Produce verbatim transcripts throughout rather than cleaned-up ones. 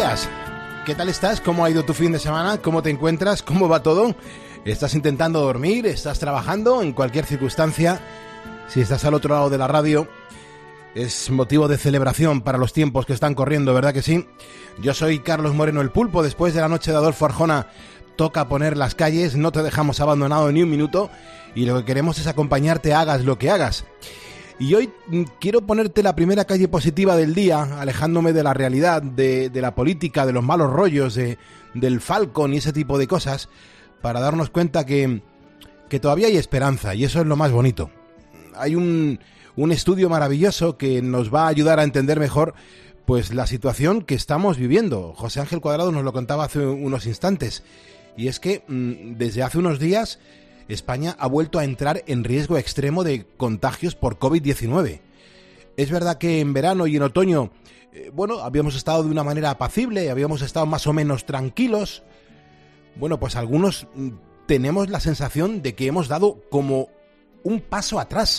días. ¿Qué tal estás? ¿Cómo ha ido tu fin de semana? ¿Cómo te encuentras? ¿Cómo va todo? ¿Estás intentando dormir? ¿Estás trabajando? En cualquier circunstancia, si estás al otro lado de la radio, es motivo de celebración para los tiempos que están corriendo, ¿verdad que sí? Yo soy Carlos Moreno el Pulpo. Después de la noche de Adolfo Arjona, toca poner las calles, no te dejamos abandonado ni un minuto y lo que queremos es acompañarte, hagas lo que hagas. Y hoy quiero ponerte la primera calle positiva del día, alejándome de la realidad, de, de la política, de los malos rollos, de, del Falcon y ese tipo de cosas, para darnos cuenta que, que todavía hay esperanza, y eso es lo más bonito. Hay un, un estudio maravilloso que nos va a ayudar a entender mejor pues la situación que estamos viviendo. José Ángel Cuadrado nos lo contaba hace unos instantes, y es que mmm, desde hace unos días España ha vuelto a entrar en riesgo extremo de contagios por covid diecinueve. Es verdad que en verano y en otoño, eh, bueno, habíamos estado de una manera apacible, habíamos estado más o menos tranquilos. Bueno, pues algunos mm, tenemos la sensación de que hemos dado como un paso atrás.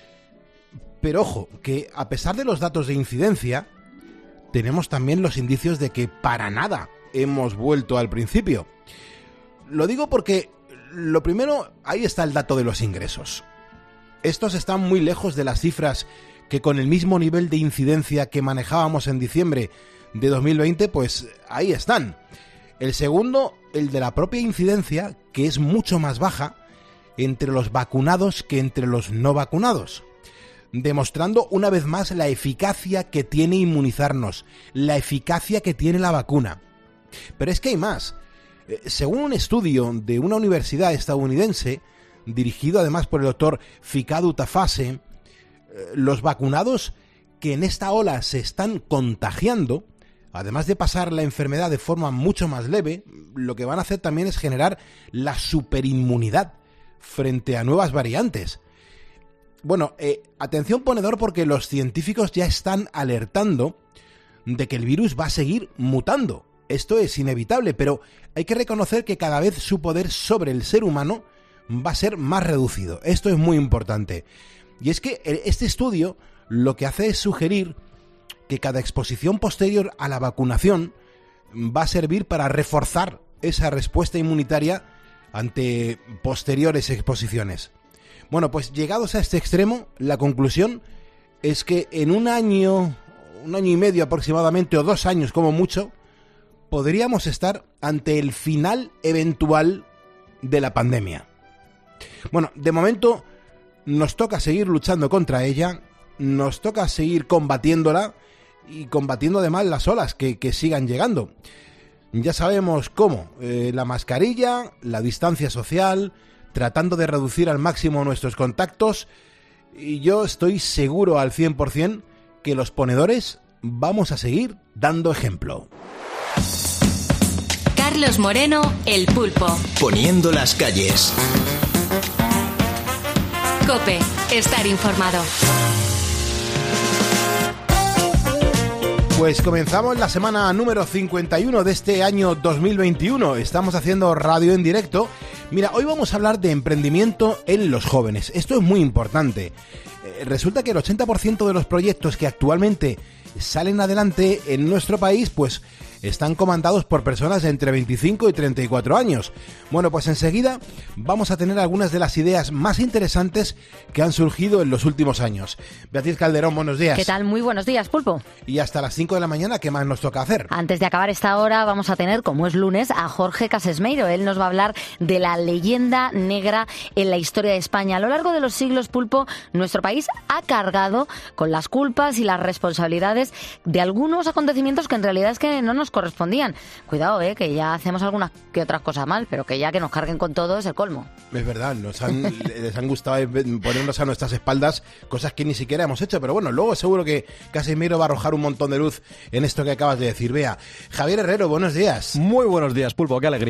Pero ojo, que a pesar de los datos de incidencia, tenemos también los indicios de que para nada hemos vuelto al principio. Lo digo porque lo primero, ahí está el dato de los ingresos. Estos están muy lejos de las cifras que con el mismo nivel de incidencia que manejábamos en diciembre de dos mil veinte, pues ahí están. El segundo, el de la propia incidencia, que es mucho más baja entre los vacunados que entre los no vacunados, demostrando una vez más la eficacia que tiene inmunizarnos, la eficacia que tiene la vacuna. Pero es que hay más. Según un estudio de una universidad estadounidense, dirigido además por el doctor Fikadu Tafase, los vacunados que en esta ola se están contagiando, además de pasar la enfermedad de forma mucho más leve, lo que van a hacer también es generar la superinmunidad frente a nuevas variantes. Bueno, eh, atención ponedor, porque los científicos ya están alertando de que el virus va a seguir mutando. Esto es inevitable, pero hay que reconocer que cada vez su poder sobre el ser humano va a ser más reducido. Esto es muy importante. Y es que este estudio lo que hace es sugerir que cada exposición posterior a la vacunación va a servir para reforzar esa respuesta inmunitaria ante posteriores exposiciones. Bueno, pues llegados a este extremo, la conclusión es que en un año, un año y medio aproximadamente, o dos años como mucho, podríamos estar ante el final eventual de la pandemia. Bueno, de momento nos toca seguir luchando contra ella, nos toca seguir combatiéndola y combatiendo además las olas que, que sigan llegando. Ya sabemos cómo, eh, la mascarilla, la distancia social, tratando de reducir al máximo nuestros contactos, y yo estoy seguro al cien por ciento que los ponedores vamos a seguir dando ejemplo. Carlos Moreno, el Pulpo. Poniendo las calles. COPE, estar informado. Pues comenzamos la semana número cincuenta y uno de este año dos mil veintiuno. Estamos haciendo radio en directo. Mira, hoy vamos a hablar de emprendimiento en los jóvenes. Esto es muy importante. Eh, resulta que el ochenta por ciento de los proyectos que actualmente salen adelante en nuestro país, pues están comandados por personas de entre veinticinco y treinta y cuatro años. Bueno, pues enseguida vamos a tener algunas de las ideas más interesantes que han surgido en los últimos años. Beatriz Calderón, buenos días. ¿Qué tal? Muy buenos días, Pulpo. Y hasta las cinco de la mañana, ¿qué más nos toca hacer? Antes de acabar esta hora vamos a tener, como es lunes, a Jorge Casesmeiro. Él nos va a hablar de la leyenda negra en la historia de España. A lo largo de los siglos, Pulpo, nuestro país ha cargado con las culpas y las responsabilidades de algunos acontecimientos que en realidad es que no nos correspondían. Cuidado, eh, que ya hacemos algunas que otras cosas mal, pero que ya que nos carguen con todo es el colmo. Es verdad, nos han, les han gustado ponernos a nuestras espaldas cosas que ni siquiera hemos hecho, pero bueno, luego seguro que Casimiro va a arrojar un montón de luz en esto que acabas de decir. Vea, Javier Herrero, buenos días. Muy buenos días, Pulpo, qué alegría.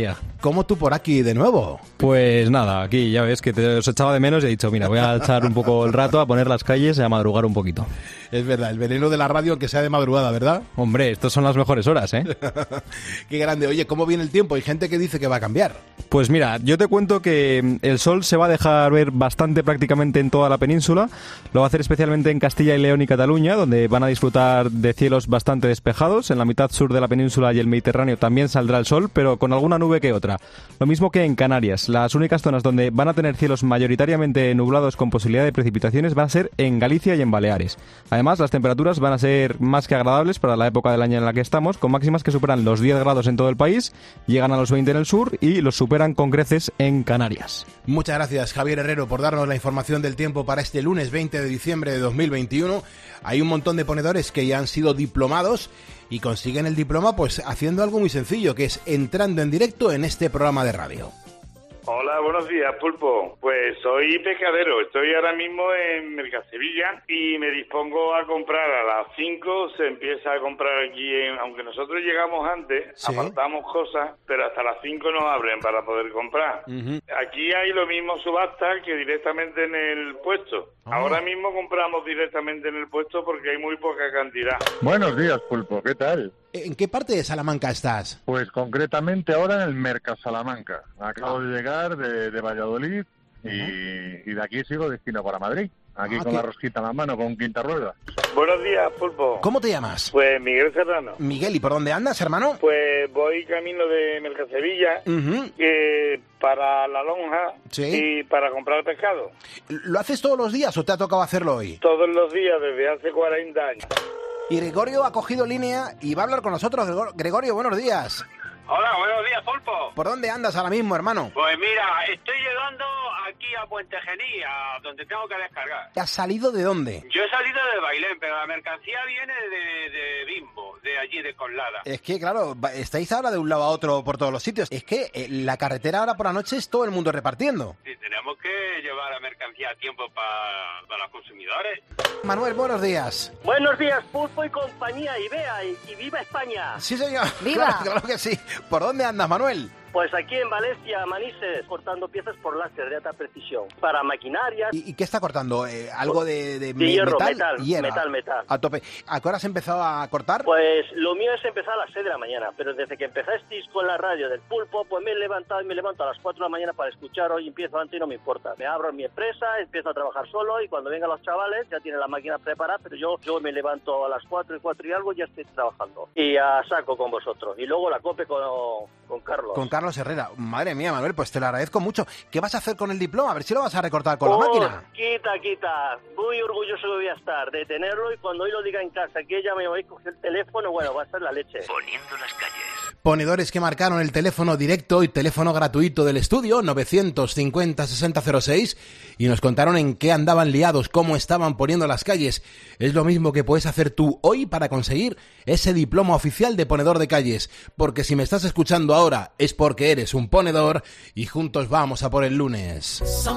¿cómo tú por aquí de nuevo? Pues nada, aquí ya ves que te os echaba de menos y he dicho, mira, voy a echar un poco el rato a poner las calles y a madrugar un poquito. Es verdad, el veneno de la radio, aunque sea de madrugada, ¿verdad? Hombre, estas son las mejores horas, ¿eh? Qué grande. Oye, ¿cómo viene el tiempo? Hay gente que dice que va a cambiar. Pues mira, yo te cuento que el sol se va a dejar ver bastante prácticamente en toda la península. Lo va a hacer especialmente en Castilla y León y Cataluña, donde van a disfrutar de cielos bastante despejados. En la mitad sur de la península y el Mediterráneo también saldrá el sol, pero con alguna nube que otra. Lo mismo que en Canarias. Las únicas zonas donde van a tener cielos mayoritariamente nublados con posibilidad de precipitaciones van a ser en Galicia y en Baleares. Además, las temperaturas van a ser más que agradables para la época del año en la que estamos, con máximas que superan los diez grados en todo el país, llegan a los veinte en el sur y los superan con creces en Canarias. Muchas gracias, Javier Herrero, por darnos la información del tiempo para este lunes veinte de diciembre de dos mil veintiuno. Hay un montón de ponedores que ya han sido diplomados y consiguen el diploma pues haciendo algo muy sencillo, que es entrando en directo en este programa de radio. Hola, buenos días, Pulpo. Pues soy pescadero, estoy ahora mismo en Mercasevilla y me dispongo a comprar a las cinco, se empieza a comprar aquí, en, aunque nosotros llegamos antes, ¿sí? Apartamos cosas, pero hasta las cinco nos abren para poder comprar. Uh-huh. Aquí hay lo mismo subasta que directamente en el puesto. Oh. Ahora mismo compramos directamente en el puesto porque hay muy poca cantidad. Buenos días, Pulpo, ¿qué tal? ¿En qué parte de Salamanca estás? Pues concretamente ahora en el Mercasalamanca. Acabo ah. de llegar de, de Valladolid y, uh-huh. y de aquí sigo destino para Madrid. Aquí ah, con ¿qué? La rosquita en la mano, con quinta rueda. Buenos días, Pulpo. ¿Cómo te llamas? Pues Miguel Serrano. Miguel, ¿y por dónde andas, hermano? Pues voy camino de Mercasevilla, uh-huh. eh, para La Lonja, ¿sí? Y para comprar pescado. ¿Lo haces todos los días o te ha tocado hacerlo hoy? Todos los días, desde hace cuarenta años. Y Gregorio ha cogido línea y va a hablar con nosotros. Gregorio, buenos días. Hola, buenos días, Pulpo. ¿Por dónde andas ahora mismo, hermano? Pues mira, estoy llegando aquí a Puente Genil, a donde tengo que descargar. ¿Has salido de dónde? Yo he salido de Bailén, pero la mercancía viene de, de Bimbo, de allí, de Conlada. Es que, claro, estáis ahora de un lado a otro por todos los sitios. Es que eh, la carretera ahora por la noche es todo el mundo repartiendo. Sí, tenemos que llevar la mercancía a tiempo para pa los consumidores. Manuel, buenos días. Buenos días, Pulpo y compañía, y vea, y, y viva España. Sí, señor. ¡Viva! Claro, claro que sí. ¿Por dónde andas, Manuel? Pues aquí en Valencia, Manises, cortando piezas por láser de alta precisión, para maquinarias. ¿Y, y qué está cortando? Eh, ¿Algo de, de, de hierro, metal? metal, Hierro. metal, metal. A tope. ¿A qué hora has empezado a cortar? Pues lo mío es empezar a las seis de la mañana, pero desde que empezasteis con la radio del Pulpo, pues me he levantado y me levanto a las cuatro de la mañana para escuchar. Hoy empiezo antes y no me importa. Me abro en mi empresa, empiezo a trabajar solo y cuando vengan los chavales ya tienen la máquina preparada, pero yo, yo me levanto a las cuatro y cuatro y algo y ya estoy trabajando. Y a saco con vosotros. Y luego la cope con, con Carlos. Con Carlos Herrera. Madre mía, Manuel, pues te lo agradezco mucho. ¿Qué vas a hacer con el diploma? A ver si lo vas a recortar con oh, la máquina. Quita, quita. Muy orgulloso que voy a estar de tenerlo y cuando hoy lo diga en casa que ella me va a coger el teléfono, bueno, va a ser la leche. Poniendo las calles. Ponedores que marcaron el teléfono directo y teléfono gratuito del estudio, novecientos cincuenta sesenta cero seis, y nos contaron en qué andaban liados, cómo estaban poniendo las calles. Es lo mismo que puedes hacer tú hoy para conseguir ese diploma oficial de ponedor de calles. Porque si me estás escuchando ahora es porque eres un ponedor y juntos vamos a por el lunes. Son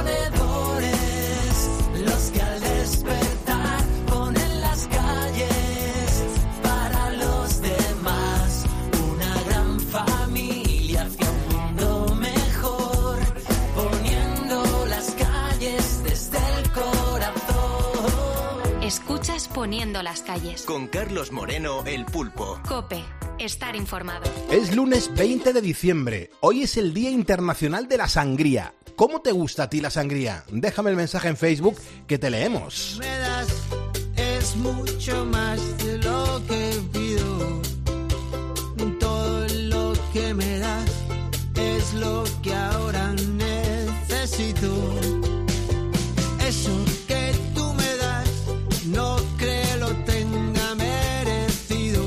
ponedores los que al despertar ponen las calles para los demás. Una gran familia hacia un mundo mejor, poniendo las calles desde el corazón. Escuchas Poniendo las calles. Con Carlos Moreno, el Pulpo. COPE. Estar informado. Es lunes veinte de diciembre. Hoy es el Día Internacional de la Sangría. ¿Cómo te gusta a ti la sangría? Déjame el mensaje en Facebook que te leemos. Me das es mucho más de lo que pido. Todo lo que me das es lo que ahora necesito. Eso que tú me das no creo lo tenga merecido.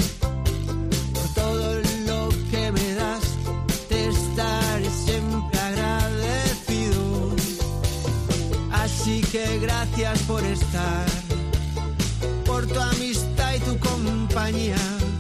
Por todo lo que me das te estaré siempre agradecido. Así que gracias por estar, por tu amistad y tu compañía.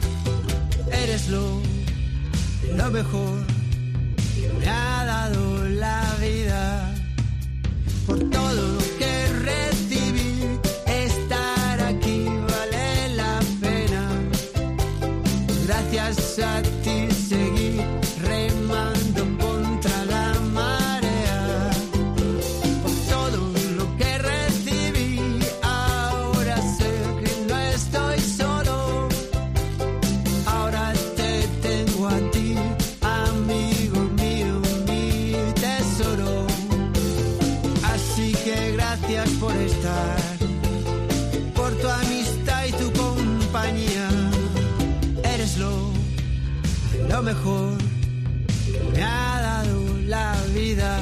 Eres lo, lo mejor que me ha dado la vida. Por todo lo que recibí, estar aquí vale la pena. Gracias a ti seguí remando. lo mejor que me ha dado la vida.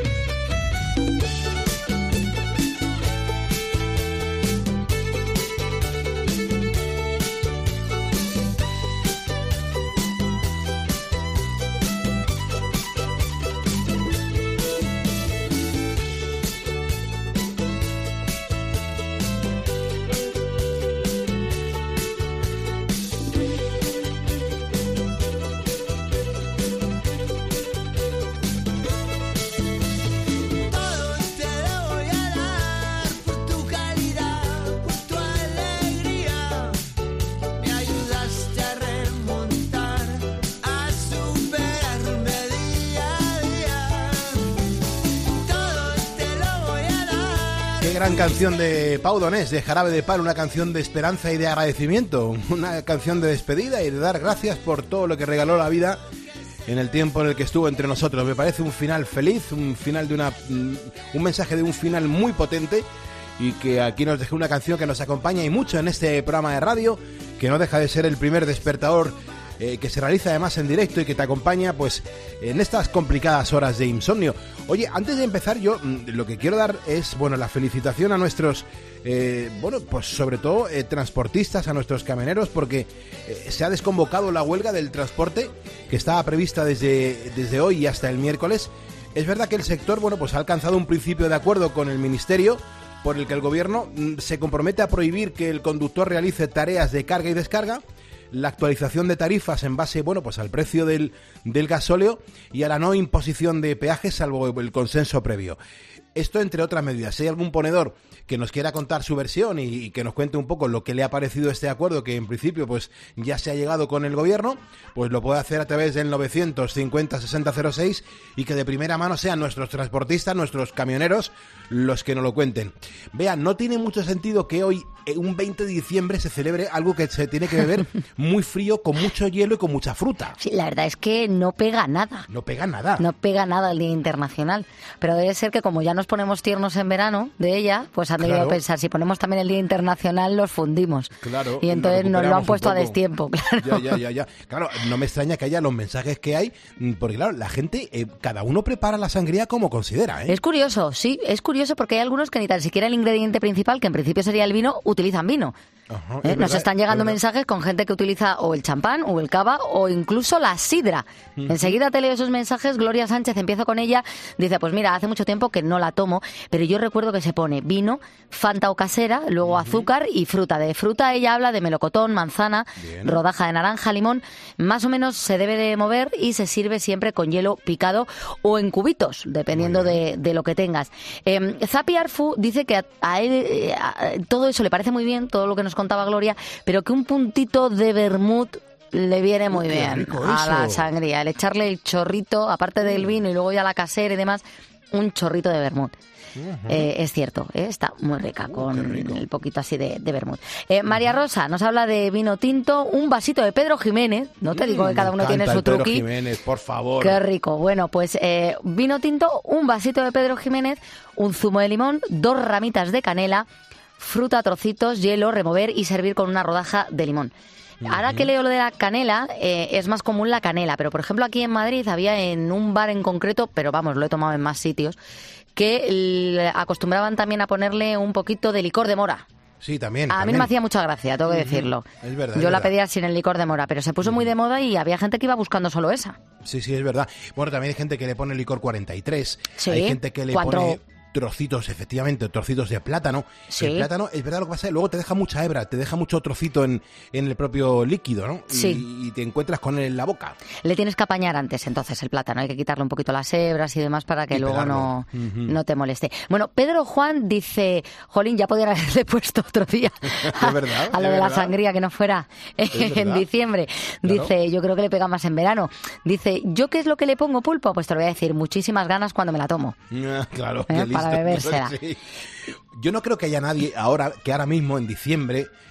Gran canción de Pau Donés, de Jarabe de Palo, una canción de esperanza y de agradecimiento, una canción de despedida y de dar gracias por todo lo que regaló la vida en el tiempo en el que estuvo entre nosotros. Me parece un final feliz, un final de una, un mensaje de un final muy potente, y que aquí nos dejó una canción que nos acompaña y mucho en este programa de radio, que no deja de ser el primer despertador Eh, que se realiza además en directo y que te acompaña pues en estas complicadas horas de insomnio. Oye, antes de empezar, yo mm, lo que quiero dar es, bueno, la felicitación a nuestros, eh, bueno, pues sobre todo eh, transportistas, a nuestros camioneros, porque eh, se ha desconvocado la huelga del transporte que estaba prevista desde, desde hoy y hasta el miércoles. Es verdad que el sector, bueno, pues ha alcanzado un principio de acuerdo con el Ministerio, por el que el Gobierno mm, se compromete a prohibir que el conductor realice tareas de carga y descarga, la actualización de tarifas en base, bueno, pues al precio del, del gasóleo y a la no imposición de peajes salvo el consenso previo. Esto entre otras medidas. Si hay algún ponedor que nos quiera contar su versión y, y que nos cuente un poco lo que le ha parecido este acuerdo, que en principio pues ya se ha llegado con el Gobierno, pues lo puede hacer a través del novecientos cincuenta sesenta cero seis, y que de primera mano sean nuestros transportistas, nuestros camioneros, los que nos lo cuenten. Vean, no tiene mucho sentido que hoy, un veinte de diciembre, se celebre algo que se tiene que beber muy frío, con mucho hielo y con mucha fruta. Sí, la verdad es que no pega nada. No pega nada. No pega nada el Día Internacional. Pero debe ser que como ya nos ponemos tiernos en verano de ella, pues han debido Claro. pensar, si ponemos también el Día Internacional, los fundimos. Claro. Y entonces nos lo han puesto a destiempo. destiempo, claro. Ya, ya, ya, ya. Claro, no me extraña que haya los mensajes que hay, porque claro, la gente, eh, cada uno prepara la sangría como considera, ¿eh? Es curioso, sí, es curioso porque hay algunos que ni tan siquiera el ingrediente principal, que en principio sería el vino, utilizan vino. Ajá, ¿Eh? es Nos verdad, están llegando es verdad. mensajes con gente que utiliza o el champán o el cava o incluso la sidra. Ujú. Enseguida te leo esos mensajes. Gloria Sánchez, empiezo con ella, dice, pues mira, hace mucho tiempo que no la tomo, pero yo recuerdo que se pone vino, Fanta o casera, luego azúcar y fruta. De fruta ella habla de melocotón, manzana, Bien. rodaja de naranja, limón. Más o menos se debe de mover y se sirve siempre con hielo picado o en cubitos, dependiendo de, de lo que tengas. Eh, Zapi Arfu dice que a, a él eh, a- todo eso le parece muy bien, todo lo que nos contaba Gloria, pero que un puntito de vermut le viene muy Qué bien rico a la eso. sangría. El echarle el chorrito, aparte del vino y luego ya la casera y demás, un chorrito de vermut. Eh, es cierto, eh, está muy rica con el poquito así de, de vermut. Eh, María Rosa nos habla de vino tinto, un vasito de Pedro Jiménez. No te digo que cada uno tiene su Pedro truqui. Jiménez, por favor. Qué rico. Bueno, pues eh, vino tinto, un vasito de Pedro Jiménez, un zumo de limón, dos ramitas de canela, fruta a trocitos, hielo, remover y servir con una rodaja de limón. Ahora que leo lo de la canela, eh, es más común la canela, pero por ejemplo aquí en Madrid había en un bar en concreto, pero vamos, lo he tomado en más sitios, que l- acostumbraban también a ponerle un poquito de licor de mora. Sí, también. A mí también. me hacía mucha gracia, tengo que Ujú. decirlo. Es verdad. Yo es la verdad. pedía sin el licor de mora, pero se puso muy de moda y había gente que iba buscando solo esa. Sí, sí, es verdad. Bueno, también hay gente que le pone licor cuarenta y tres. Sí, Hay gente que le cuatro. pone trocitos, efectivamente, trocitos de plátano. Sí. El plátano, es verdad lo que pasa, es que luego te deja mucha hebra, te deja mucho trocito en, en el propio líquido, ¿no? Y- Sí. Y, te encuentras con él en la boca. Le tienes que apañar antes, entonces, el plátano. Hay que quitarle un poquito las hebras y demás para que Y luego pelarlo. no, Ujú. no te moleste. Bueno, Pedro Juan dice, jolín, ya podrían haberle puesto otro día a, Es verdad, a lo es de la verdad. sangría que no fuera en verdad. diciembre. Claro. Dice, yo creo que le pega más en verano. Dice, ¿yo qué es lo que le pongo, Pulpo? Pues te lo voy a decir, muchísimas ganas cuando me la tomo. Ah, claro, Eh, qué para listo. bebérsela. Sí. Yo no creo que haya nadie ahora que ahora mismo en diciembre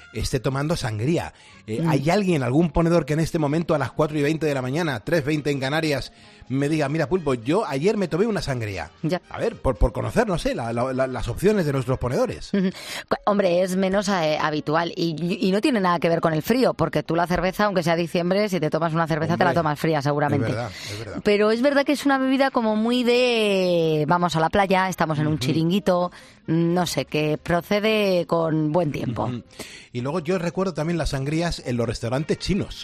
esté tomando sangría. Eh, Mm. ¿Hay alguien, algún ponedor que en este momento a las cuatro y veinte de la mañana, tres veinte en Canarias, me diga, mira, Pulpo, yo ayer me tomé una sangría? Ya. A ver, por, por conocer, no sé, la- la- la- las opciones de nuestros ponedores. Ujú. Cu- Hombre, es menos eh, habitual y, y no tiene nada que ver con el frío, porque tú la cerveza, aunque sea diciembre, si te tomas una cerveza te la Hombre, tomas fría seguramente. Es verdad, es verdad. Pero es verdad que es una bebida como muy de vamos a la playa, estamos en un chiringuito, no sé, que procede con buen tiempo. Ujú. Y luego yo recuerdo también las sangrías en los restaurantes chinos.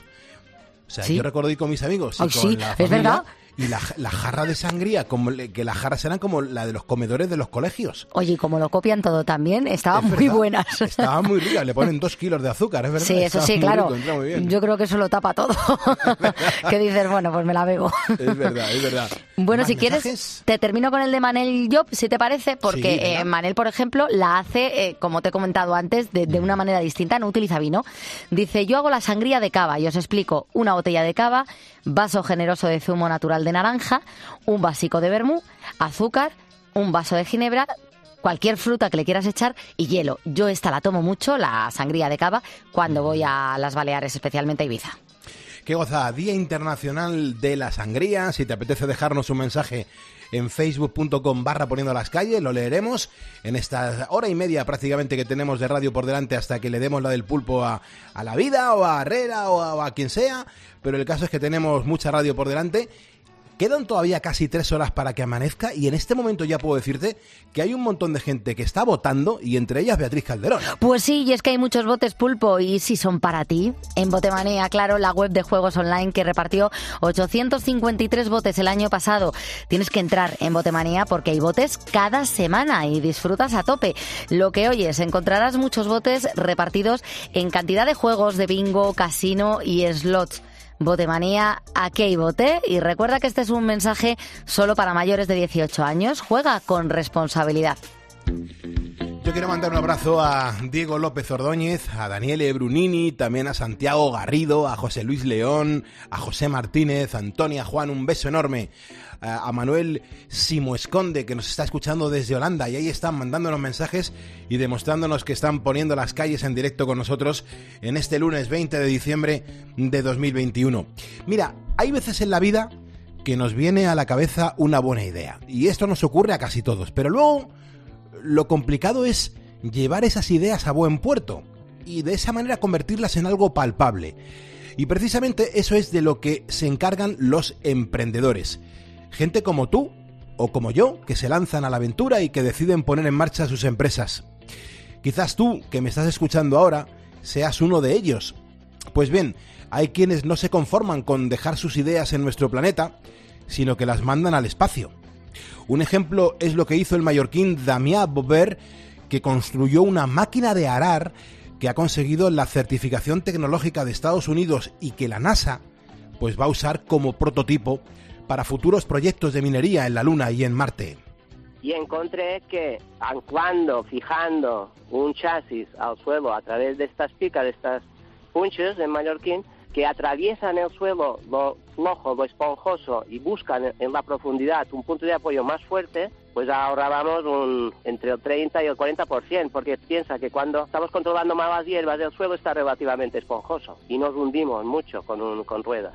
O sea, ¿Sí? yo recuerdo ir con mis amigos y Ay, con sí, la es familia, verdad. y la, la jarra de sangría, como le- que las jarras eran como la de los comedores de los colegios. Oye, y como lo copian todo también, estaban Es muy verdad. buenas. Estaban muy ricas, le ponen dos kilos de azúcar, es verdad. Sí, eso Estaba sí, muy claro. rico, entra muy bien. Yo creo que eso lo tapa todo. Que dices, bueno, pues me la bebo. Es verdad, es verdad. Bueno, ¿Más si quieres, mensajes? te termino con el de Manel Job, si te parece, porque Sí, venga. eh, Manel, por ejemplo, la hace, eh, como te he comentado antes, de, de una manera distinta, no utiliza vino. Dice, yo hago la sangría de cava y os explico, una botella de cava, vaso generoso de zumo natural de naranja, un vasico de vermú, azúcar, un vaso de ginebra, cualquier fruta que le quieras echar y hielo. Yo esta la tomo mucho, la sangría de cava, cuando voy a las Baleares, especialmente a Ibiza. Qué gozada, Día Internacional de la Sangría. Si te apetece dejarnos un mensaje en facebook punto com barra poniendo las calles, lo leeremos en esta hora y media prácticamente que tenemos de radio por delante hasta que le demos la del pulpo a, a la vida o a Herrera o a, o a quien sea, pero el caso es que tenemos mucha radio por delante. Quedan todavía casi tres horas para que amanezca y en este momento ya puedo decirte que hay un montón de gente que está votando y entre ellas Beatriz Calderón. Pues sí, y es que hay muchos botes pulpo y sí son para ti. En Botemanía, claro, la web de juegos online que repartió ochocientos cincuenta y tres botes el año pasado. Tienes que entrar en Botemanía porque hay botes cada semana y disfrutas a tope. Lo que oyes, encontrarás muchos botes repartidos en cantidad de juegos de bingo, casino y slots. Botemanía, aquí hay bote y recuerda que este es un mensaje solo para mayores de dieciocho años. Juega con responsabilidad. Yo quiero mandar un abrazo a Diego López Ordóñez, a Daniele Brunini, también a Santiago Garrido, a José Luis León, a José Martínez, a Antonia Juan, un beso enorme, a, a Manuel Simoesconde, que nos está escuchando desde Holanda, y ahí están mandándonos mensajes y demostrándonos que están poniendo las calles en directo con nosotros en este lunes veinte de diciembre de dos mil veintiuno. Mira, hay veces en la vida que nos viene a la cabeza una buena idea, y esto nos ocurre a casi todos, pero luego lo complicado es llevar esas ideas a buen puerto y de esa manera convertirlas en algo palpable. Y precisamente eso es de lo que se encargan los emprendedores. Gente como tú o como yo que se lanzan a la aventura y que deciden poner en marcha sus empresas. Quizás tú, que me estás escuchando ahora, seas uno de ellos. Pues bien, hay quienes no se conforman con dejar sus ideas en nuestro planeta, sino que las mandan al espacio. Un ejemplo es lo que hizo el mallorquín Damià Bover, que construyó una máquina de arar que ha conseguido la certificación tecnológica de Estados Unidos y que la NASA pues va a usar como prototipo para futuros proyectos de minería en la Luna y en Marte. Y encontré que anclando, fijando un chasis al suelo a través de estas picas, de estas punches en mallorquín, que atraviesan el suelo, lo flojo, lo esponjoso, y buscan en la profundidad un punto de apoyo más fuerte, pues ahorrábamos un, entre el treinta y el cuarenta por ciento, porque piensa que cuando estamos controlando más las hierbas, el suelo está relativamente esponjoso y nos hundimos mucho con, un, con ruedas.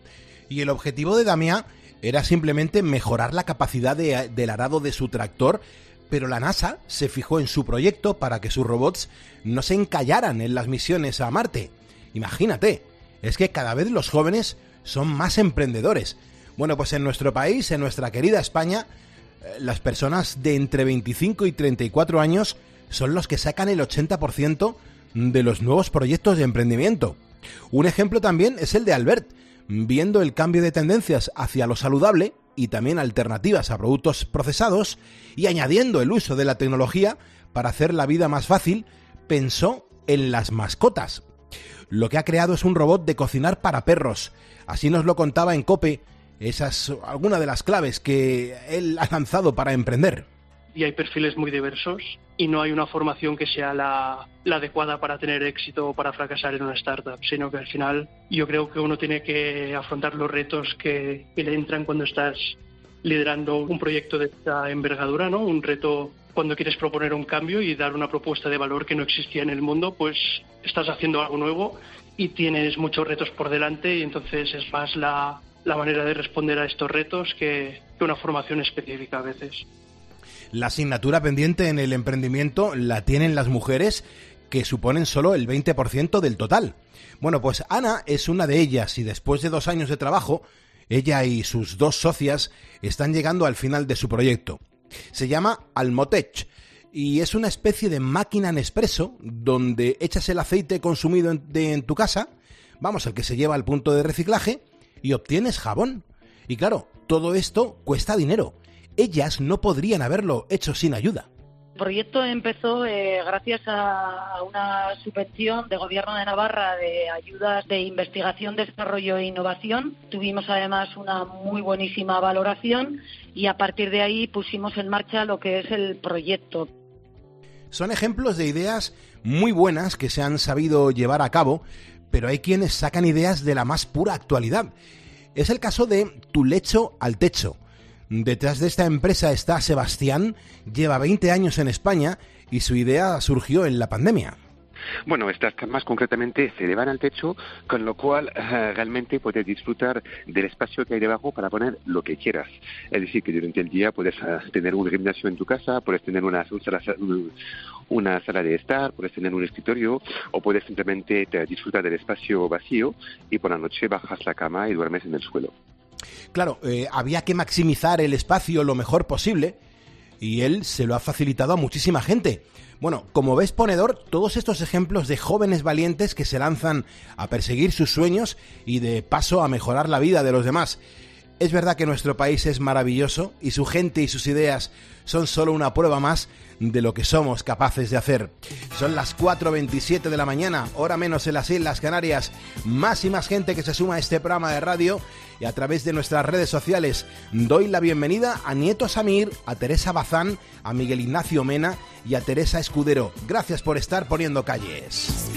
Y el objetivo de Damià era simplemente mejorar la capacidad de, del arado de su tractor, pero la NASA se fijó en su proyecto para que sus robots no se encallaran en las misiones a Marte. Imagínate. Es que cada vez los jóvenes son más emprendedores. Bueno, pues en nuestro país, en nuestra querida España, las personas de entre veinticinco y treinta y cuatro años son los que sacan el ochenta por ciento de los nuevos proyectos de emprendimiento. Un ejemplo también es el de Albert, viendo el cambio de tendencias hacia lo saludable y también alternativas a productos procesados y añadiendo el uso de la tecnología para hacer la vida más fácil, pensó en las mascotas. Lo que ha creado es un robot de cocinar para perros. Así nos lo contaba en COPE. Esa es alguna de las claves que él ha lanzado para emprender. Y hay perfiles muy diversos y no hay una formación que sea la, la adecuada para tener éxito o para fracasar en una startup, sino que al final yo creo que uno tiene que afrontar los retos que, que le entran cuando estás liderando un proyecto de esta envergadura, ¿no? Un reto cuando quieres proponer un cambio y dar una propuesta de valor que no existía en el mundo, pues estás haciendo algo nuevo y tienes muchos retos por delante y entonces es más la, la manera de responder a estos retos que, que una formación específica a veces. La asignatura pendiente en el emprendimiento la tienen las mujeres, que suponen solo el veinte por ciento del total. Bueno, pues Ana es una de ellas y después de dos años de trabajo, ella y sus dos socias están llegando al final de su proyecto. Se llama Almotech y es una especie de máquina Nespresso donde echas el aceite consumido en, de, en tu casa, vamos, el que se lleva al punto de reciclaje, y obtienes jabón. Y claro, todo esto cuesta dinero. Ellas no podrían haberlo hecho sin ayuda. El proyecto empezó eh, gracias a una subvención del Gobierno de Navarra de ayudas de investigación, desarrollo e innovación. Tuvimos además una muy buenísima valoración y a partir de ahí pusimos en marcha lo que es el proyecto. Son ejemplos de ideas muy buenas que se han sabido llevar a cabo, pero hay quienes sacan ideas de la más pura actualidad. Es el caso de Tu lecho al techo. Detrás de esta empresa está Sebastián, lleva veinte años en España y su idea surgió en la pandemia. Bueno, estas camas concretamente se elevan al techo, con lo cual uh, realmente puedes disfrutar del espacio que hay debajo para poner lo que quieras. Es decir, que durante el día puedes uh, tener un gimnasio en tu casa, puedes tener una, una, sala, una sala de estar, puedes tener un escritorio o puedes simplemente te, disfrutar del espacio vacío y por la noche bajas la cama y duermes en el suelo. Claro, eh, había que maximizar el espacio lo mejor posible y él se lo ha facilitado a muchísima gente. Bueno, como ves, ponedor, todos estos ejemplos de jóvenes valientes que se lanzan a perseguir sus sueños y de paso a mejorar la vida de los demás. Es verdad que nuestro país es maravilloso y su gente y sus ideas son solo una prueba más de lo que somos capaces de hacer. Son las cuatro veintisiete de la mañana, hora menos en las Islas Canarias. Más y más gente que se suma a este programa de radio y a través de nuestras redes sociales. Doy la bienvenida a Nieto Samir, a Teresa Bazán, a Miguel Ignacio Mena y a Teresa Escudero. Gracias por estar poniendo calles.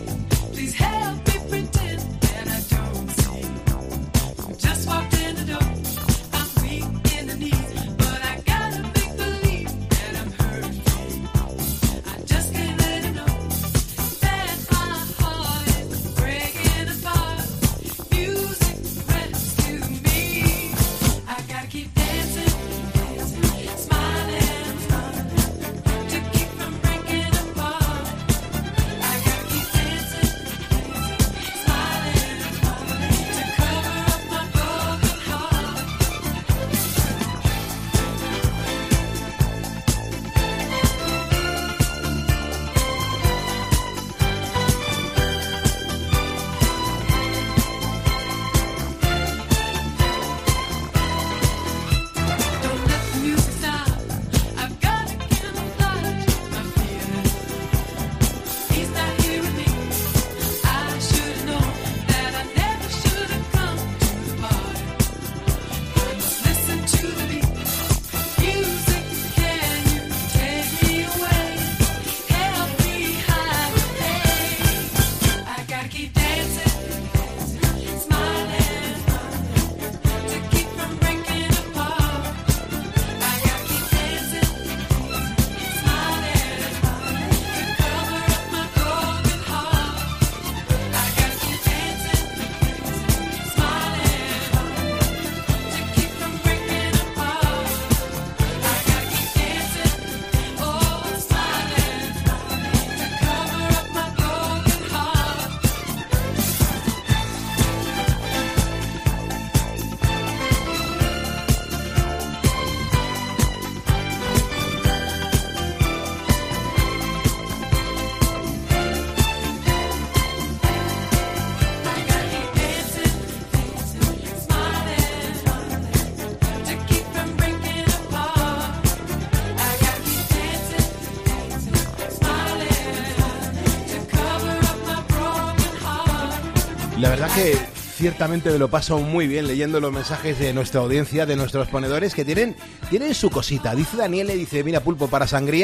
La verdad que ciertamente me lo paso muy bien leyendo los mensajes de nuestra audiencia, de nuestros ponedores, que tienen, tienen su cosita. Dice Daniele, dice, mira, Pulpo, para sangría,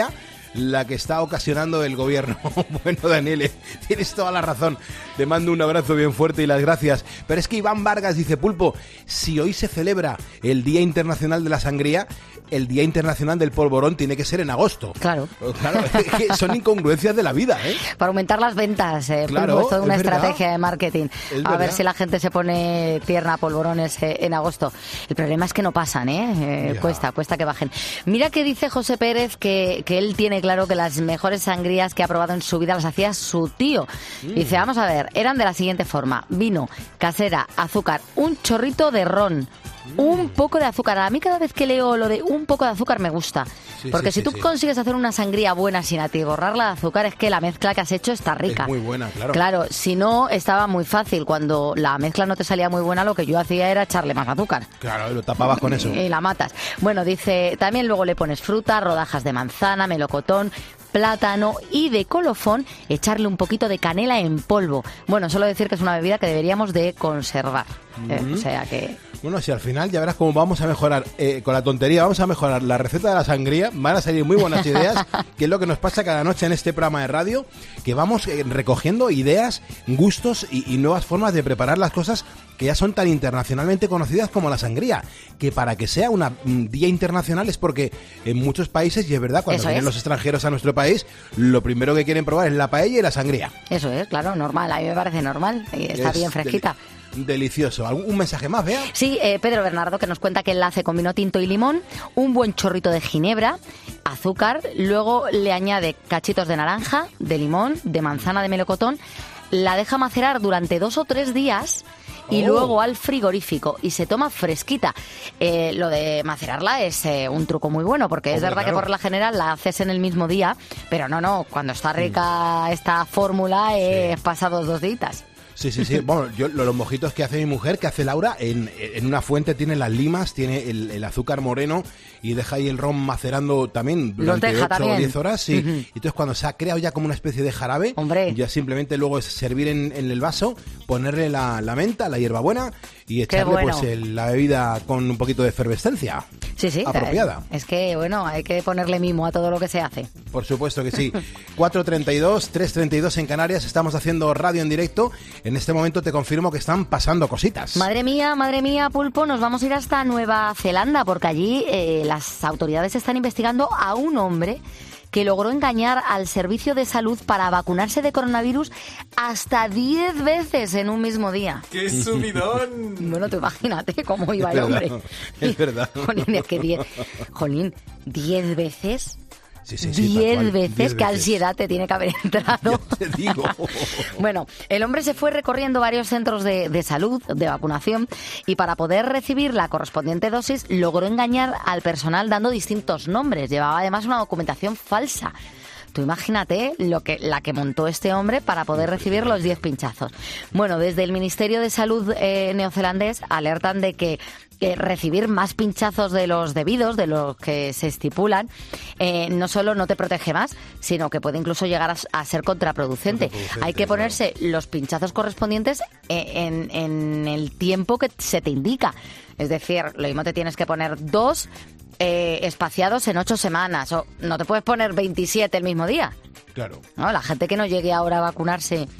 la que está ocasionando el gobierno. Bueno, Daniele, tienes toda la razón. Te mando un abrazo bien fuerte y las gracias. Pero es que Iván Vargas dice, Pulpo, si hoy se celebra el Día Internacional de la Sangría, el Día Internacional del Polvorón tiene que ser en agosto. Claro. Claro, es que son incongruencias de la vida, ¿eh? Para aumentar las ventas, eh, Claro, Pulpo, es toda una es verdad. estrategia de marketing. Es A ver verdad. si la gente se pone tierna a polvorones eh, en agosto. El problema es que no pasan, ¿eh? Eh, Ya. cuesta, cuesta que bajen. Mira que dice José Pérez que, que él tiene claro que las mejores sangrías que ha probado en su vida las hacía su tío. Mm. Dice, vamos a ver, eran de la siguiente forma. Vino, casera, azúcar, un chorrito de ron, un poco de azúcar. A mí cada vez que leo lo de un poco de azúcar me gusta. Sí, Porque sí, si sí, tú sí. consigues hacer una sangría buena sin atiborrarla de azúcar, es que la mezcla que has hecho está rica. Es muy buena, claro. Claro, si no, estaba muy fácil. Cuando la mezcla no te salía muy buena, lo que yo hacía era echarle más azúcar. Claro, lo tapabas con eso. Y la matas. Bueno, dice, también luego le pones fruta, rodajas de manzana, melocotón, plátano y de colofón echarle un poquito de canela en polvo. Bueno, solo decir que es una bebida que deberíamos de conservar. ¿eh? Ujú. O sea que... Bueno, si al final ya verás cómo vamos a mejorar, eh, con la tontería, vamos a mejorar la receta de la sangría, van a salir muy buenas ideas, que es lo que nos pasa cada noche en este programa de radio, que vamos eh, recogiendo ideas, gustos y, y nuevas formas de preparar las cosas que ya son tan internacionalmente conocidas como la sangría, que para que sea una, un día internacional es porque en muchos países, y es verdad, cuando Eso vienen es. los extranjeros a nuestro país, lo primero que quieren probar es la paella y la sangría. Eso es, claro, normal. A mí me parece normal. Y está Es bien fresquita. deli- delicioso. ¿Algún un mensaje más, Bea? Sí, eh, Pedro Bernardo, que nos cuenta que él la hace con vino tinto y limón, un buen chorrito de ginebra, azúcar, luego le añade cachitos de naranja, de limón, de manzana, de melocotón, la deja macerar durante dos o tres días y Oh. luego al frigorífico y se toma fresquita. Eh, lo de macerarla es eh, un truco muy bueno, porque es Hombre, verdad claro. que por la general la haces en el mismo día, pero no, no, cuando está rica esta fórmula es pasados dos días. Sí, sí, sí. Bueno, yo lo- los mojitos que hace mi mujer, que hace Laura, en, en una fuente tiene las limas, tiene el, el azúcar moreno y deja ahí el ron macerando también durante deja ocho o también. diez horas. Sí. Ujú. Y entonces cuando se ha creado ya como una especie de jarabe, Hombre. ya simplemente luego es servir en, en el vaso, ponerle la, la menta, la hierbabuena y echarle bueno. pues el- la bebida con un poquito de efervescencia. Sí, sí. Apropiada. Es que, bueno, hay que ponerle mimo a todo lo que se hace. Por supuesto que sí. cuatro treinta y dos, tres treinta y dos en Canarias, estamos haciendo radio en directo. En este momento te confirmo que están pasando cositas. Madre mía, madre mía, Pulpo, nos vamos a ir hasta Nueva Zelanda porque allí eh, las autoridades están investigando a un hombre que logró engañar al servicio de salud para vacunarse de coronavirus hasta diez veces en un mismo día. ¡Qué subidón! Bueno, tú imagínate cómo iba Es el verdad, hombre. es verdad. Jolín, es que diez, jolín, diez veces... Sí, sí, sí, tal Diez cual, veces, diez qué veces. ansiedad te tiene que haber entrado. Te digo. Bueno, el hombre se fue recorriendo varios centros de, de salud, de vacunación, y para poder recibir la correspondiente dosis logró engañar al personal dando distintos nombres. Llevaba además una documentación falsa. Tú imagínate lo que, la que montó este hombre para poder recibir los diez pinchazos. Bueno, desde el Ministerio de Salud eh, neozelandés alertan de que eh, recibir más pinchazos de los debidos, de los que se estipulan, eh, no solo no te protege más, sino que puede incluso llegar a, a ser contraproducente. Contraproducente, Hay que ponerse los pinchazos correspondientes en, en el tiempo que se te indica. Es decir, lo mismo te tienes que poner dos eh, espaciados en ocho semanas, o no te puedes poner veintisiete el mismo día. Claro. ¿No? La gente que no llegue ahora a vacunarse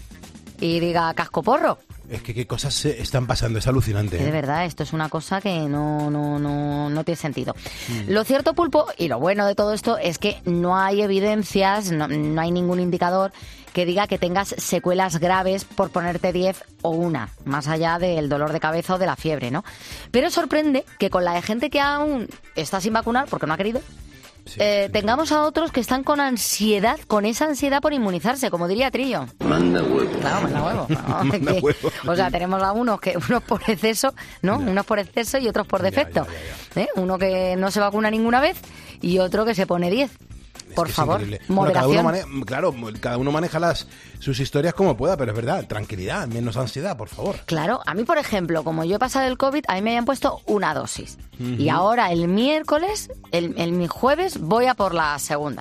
y diga casco porro. Es que qué cosas se están pasando, es alucinante. Que de ¿eh? verdad, esto es una cosa que no, no, no, no tiene sentido. Mm. Lo cierto, Pulpo, y lo bueno de todo esto, es que no hay evidencias, no, no hay ningún indicador que diga que tengas secuelas graves por ponerte diez o una, más allá del dolor de cabeza o de la fiebre, ¿no? Pero sorprende que con la de gente que aún está sin vacunar, porque no ha querido, eh, tengamos a otros que están con ansiedad, con esa ansiedad por inmunizarse, como diría Trillo. Manda huevo. Claro, manda huevo. ¿no? Manda Que- huevo. O sea, tenemos a unos que unos por exceso, ¿no? Unos por exceso y otros por defecto. ¿Eh? Uno que no se vacuna ninguna vez y otro que se pone diez. Por Es favor, increíble. Bueno, cada moderación. uno mane- claro, cada uno maneja las, sus historias como pueda, pero es verdad, tranquilidad, menos ansiedad, por favor. Claro, a mí, por ejemplo, como yo he pasado el COVID, a mí me habían puesto una dosis. Ujú. Y ahora el miércoles, el, el mi jueves, voy a por la segunda.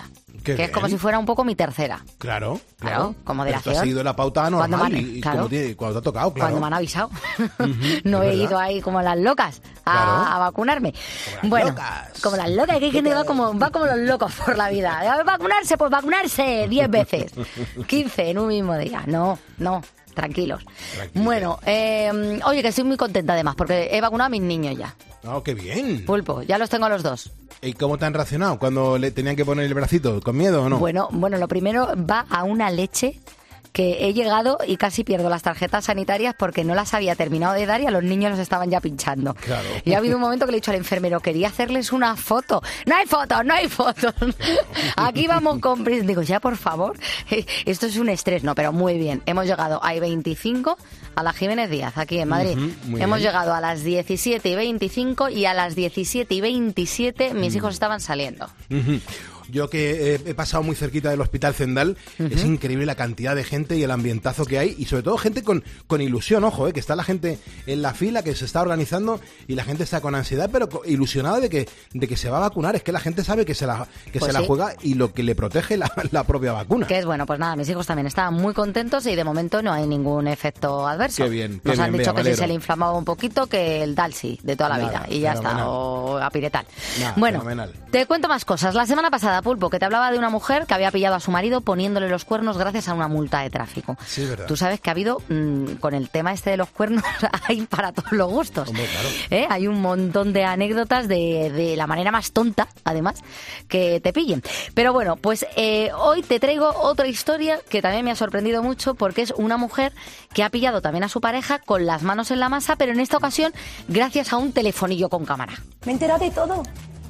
Qué que bien. es como si fuera un poco mi tercera. Claro, Claro, claro. como Pero tú moderación. has seguido la pauta normal Cuando me han- y, y claro. como tiene- cuando te ha tocado, claro. Cuando me han avisado. Ujú, No es he verdad. ido ahí como las locas a, Claro. a vacunarme. las bueno, locas. como las locas, que hay gente que va como, va como los locos por la vida. A ver, vacunarse, pues vacunarse diez veces. quince en un mismo día. No, no. Tranquilos. Bueno, eh, oye, que estoy muy contenta además, porque he vacunado a mis niños ya. Oh, qué bien. Pulpo, ya los tengo a los dos. ¿Y cómo te han reaccionado cuando le tenían que poner el bracito? ¿Con miedo o no? Bueno, bueno, lo primero va a una leche que he llegado y casi pierdo las tarjetas sanitarias porque no las había terminado de dar y a los niños los estaban ya pinchando. Claro. Y ha habido un momento que le he dicho al enfermero, quería hacerles una foto. No hay fotos, no hay fotos. Aquí vamos con prisa. Digo, ya por favor, esto es un estrés. No, pero muy bien. Hemos llegado a veinticinco a la Jiménez Díaz, aquí en Madrid. Ujú, muy Hemos bien. llegado a las diecisiete y veinticinco y a las diecisiete y veintisiete mis hijos estaban saliendo. Ujú. Yo que eh, he pasado muy cerquita del Hospital Zendal, es increíble la cantidad de gente y el ambientazo que hay, y sobre todo gente con, con ilusión, ojo, eh, que está la gente en la fila, que se está organizando, y la gente está con ansiedad, pero co- ilusionada de que, de que se va a vacunar. Es que la gente sabe que se la, que Pues se la sí. juega y lo que le protege la, la propia vacuna. Que es bueno, pues nada, mis hijos también estaban muy contentos y de momento no hay ningún efecto adverso. Qué bien, qué Nos han bien, dicho Bea, que me si se alegro. le inflamaba un poquito, que el Dalsi de toda la Nada, vida. Y ya fenomenal. está, o a piretal. Nada, bueno, fenomenal. te cuento más cosas. La semana pasada, Pulpo, que te hablaba de una mujer que había pillado a su marido poniéndole los cuernos gracias a una multa de tráfico. Sí, es verdad. Tú sabes que ha habido, mmm, con el tema este de los cuernos, hay para todos los gustos. Hombre, claro. ¿Eh? Hay un montón de anécdotas de, de la manera más tonta, además, que te pillen. Pero bueno, pues eh, hoy te traigo otra historia que también me ha sorprendido mucho porque es una mujer que ha pillado también a su pareja con las manos en la masa, pero en esta ocasión gracias a un telefonillo con cámara. Me he enterado de todo.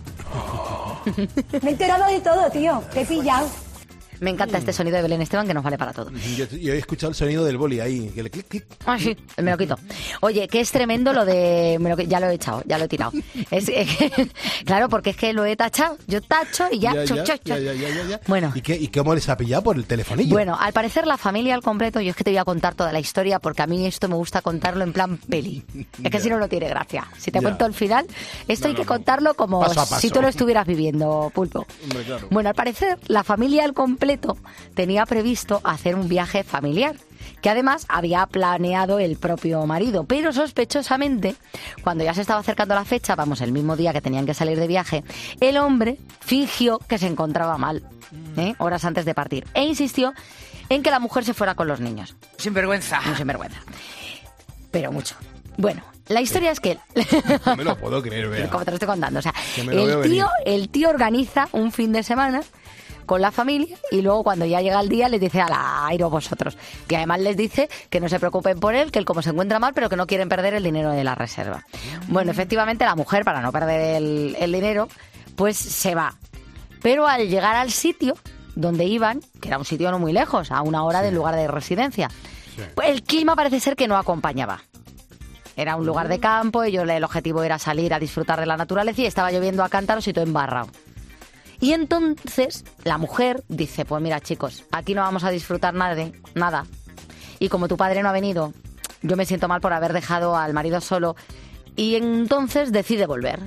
Me he enterado de todo, tío. Te he pillado. Me encanta este sonido de Belén Esteban que nos vale para todo. Yo, yo he escuchado el sonido del boli ahí, que le clic, clic. Ah, sí, me lo quito. Oye, que es tremendo lo de... me lo que- ya lo he echado, ya lo he tirado. Es, eh, claro, porque es que lo he tachado. Yo tacho y ya... Ya, cho, ya, cho, cho. ya, ya, ya, ya, ya. Bueno. ¿Y, qué, ¿Y cómo les ha pillado por el telefonillo? Bueno, al parecer la familia al completo, yo es que te voy a contar toda la historia porque a mí esto me gusta contarlo en plan peli. Es que Ya. si no, no tiene gracia. Si te Ya. cuento el final, esto No, hay no, que no. contarlo como Paso a paso. si tú lo estuvieras viviendo, Pulpo. Hombre, claro. Bueno, al parecer la familia al completo tenía previsto hacer un viaje familiar, que además había planeado el propio marido, pero sospechosamente, cuando ya se estaba acercando la fecha, vamos, el mismo día que tenían que salir de viaje, el hombre fingió que se encontraba mal, ¿eh? horas antes de partir, e insistió en que la mujer se fuera con los niños. Sinvergüenza. Un sinvergüenza. Pero mucho. Bueno, la historia es que él... No me lo puedo creer, Bea. Como te lo estoy contando. O sea, Que me lo veo el tío, venir. el tío organiza un fin de semana con la familia y luego cuando ya llega el día les dice a la iros vosotros. Y además les dice que no se preocupen por él, que él como se encuentra mal, pero que no quieren perder el dinero de la reserva. Bueno, efectivamente la mujer, para no perder el, el dinero, pues se va. Pero al llegar al sitio donde iban, que era un sitio no muy lejos, a una hora del lugar de residencia, pues el clima parece ser que no acompañaba. Era un lugar de campo, ellos el objetivo era salir a disfrutar de la naturaleza y estaba lloviendo a cántaros y todo embarrado. Y entonces la mujer dice, pues mira chicos, aquí no vamos a disfrutar nada, de- nada. Y como tu padre no ha venido, yo me siento mal por haber dejado al marido solo. Y entonces decide volver.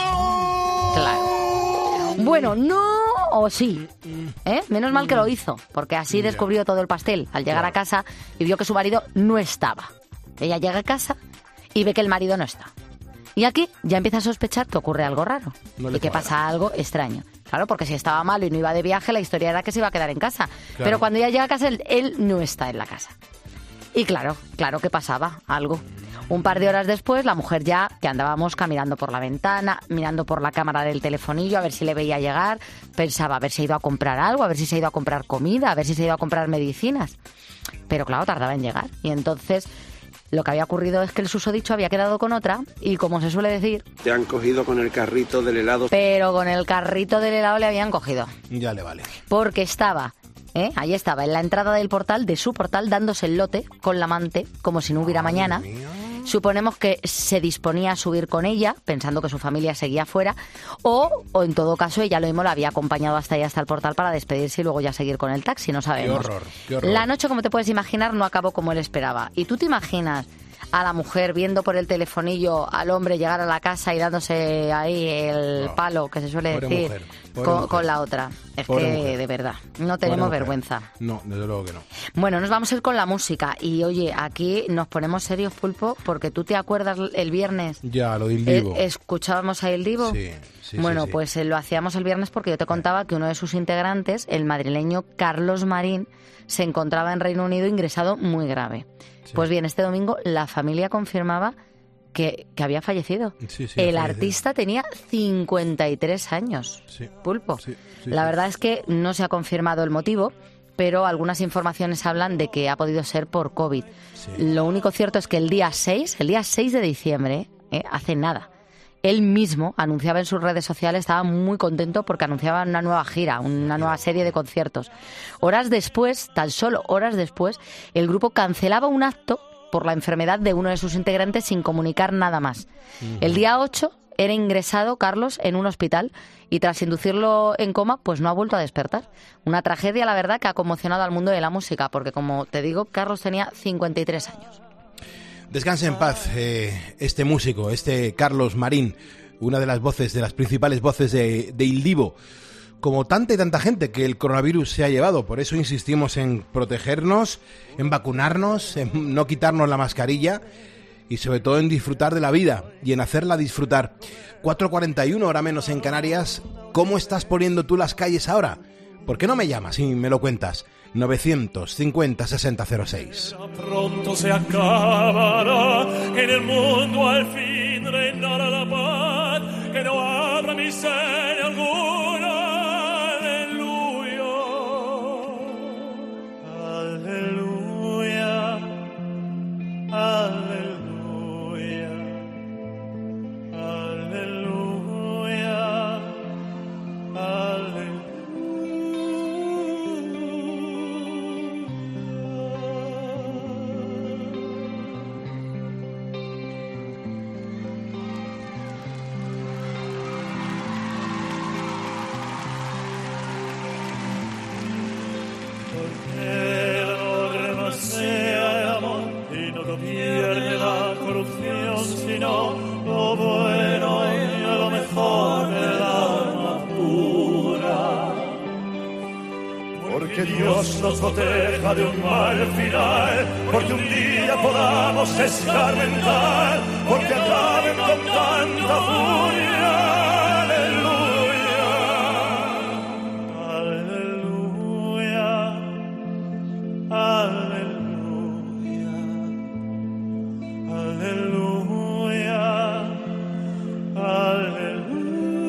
¡No! Claro. Bueno, no o sí. ¿Eh? Menos mal que lo hizo, porque así descubrió todo el pastel. Al llegar a casa y vio que su marido no estaba. Ella llega a casa y ve que el marido no está. Y aquí ya empieza a sospechar que ocurre algo raro No le y que cuadra. pasa algo extraño. Claro, porque si estaba malo y no iba de viaje, la historia era que se iba a quedar en casa. Claro. Pero cuando ya llega a casa, él, él no está en la casa. Y claro, claro que pasaba algo. Un par de horas después, la mujer ya, que andábamos caminando por la ventana, mirando por la cámara del telefonillo a ver si le veía llegar, pensaba a ver si ha ido a comprar algo, a ver si se ha ido a comprar comida, a ver si se ha ido a comprar medicinas. Pero claro, tardaba en llegar. Y entonces lo que había ocurrido es que el susodicho había quedado con otra y, como se suele decir, Te han cogido con el carrito del helado. pero con el carrito del helado le habían cogido. Ya le vale. Porque estaba, ¿eh? ahí estaba, en la entrada del portal, de su portal, dándose el lote con la amante, como si no hubiera mañana. Suponemos que se disponía a subir con ella, pensando que su familia seguía fuera, o, o en todo caso ella lo mismo la había acompañado hasta allá, hasta el portal, para despedirse y luego ya seguir con el taxi, no sabemos. Qué horror, qué horror. La noche, como te puedes imaginar, no acabó como él esperaba. ¿Y tú te imaginas a la mujer viendo por el telefonillo al hombre llegar a la casa y dándose ahí el palo, que se suele Pobre decir? mujer. con, mujer. con la otra. Es Pobre que, mujer. de verdad, no tenemos mujer. vergüenza. No, desde luego que no. Bueno, nos vamos a ir con la música. Y oye, aquí nos ponemos serios, Pulpo, porque tú te acuerdas el viernes. Ya, lo del eh, Divo. escuchábamos a El Divo. Sí, sí, bueno, sí, sí. pues eh, lo hacíamos el viernes porque yo te contaba que uno de sus integrantes, el madrileño Carlos Marín, se encontraba en Reino Unido ingresado muy grave. Sí. Pues bien, este domingo la familia confirmaba que, que había fallecido. Sí, sí, el ha fallecido. artista tenía cincuenta y tres años. Sí. Pulpo. Sí, sí, la sí. verdad es que no se ha confirmado el motivo, pero algunas informaciones hablan de que ha podido ser por COVID. Sí. Lo único cierto es que el día seis, el día seis de diciembre, eh, hace nada, él mismo anunciaba en sus redes sociales, estaba muy contento porque anunciaba una nueva gira, una nueva serie de conciertos. Horas después, tan solo horas después, el grupo cancelaba un acto por la enfermedad de uno de sus integrantes sin comunicar nada más. Uh-huh. El día ocho era ingresado Carlos en un hospital y tras inducirlo en coma, pues no ha vuelto a despertar. Una tragedia, la verdad, que ha conmocionado al mundo de la música, porque como te digo, Carlos tenía cincuenta y tres años. Descanse en paz eh, este músico, este Carlos Marín, una de las voces, de las principales voces de, de Il Divo. Como tanta y tanta gente que el coronavirus se ha llevado, por eso insistimos en protegernos, en vacunarnos, en no quitarnos la mascarilla y sobre todo en disfrutar de la vida y en hacerla disfrutar. cuatro cuarenta y uno, hora menos en Canarias. ¿Cómo estás poniendo tú las calles ahora? ¿Por qué no me llamas y me lo cuentas? novecientos cincuenta sesenta cero seis. Pronto se acabará, que en el mundo al fin reinará la paz, que no habrá miseria alguna. Aleluya, aleluya, aleluya, aleluya, aleluya. Pierde la corrupción, sino lo bueno y lo mejor del alma pura. Porque Dios nos proteja de un mal final, porque un día podamos escarmentar, porque acaben con tanta furia. Aleluya, aleluya, aleluya. Aleluya, aleluya.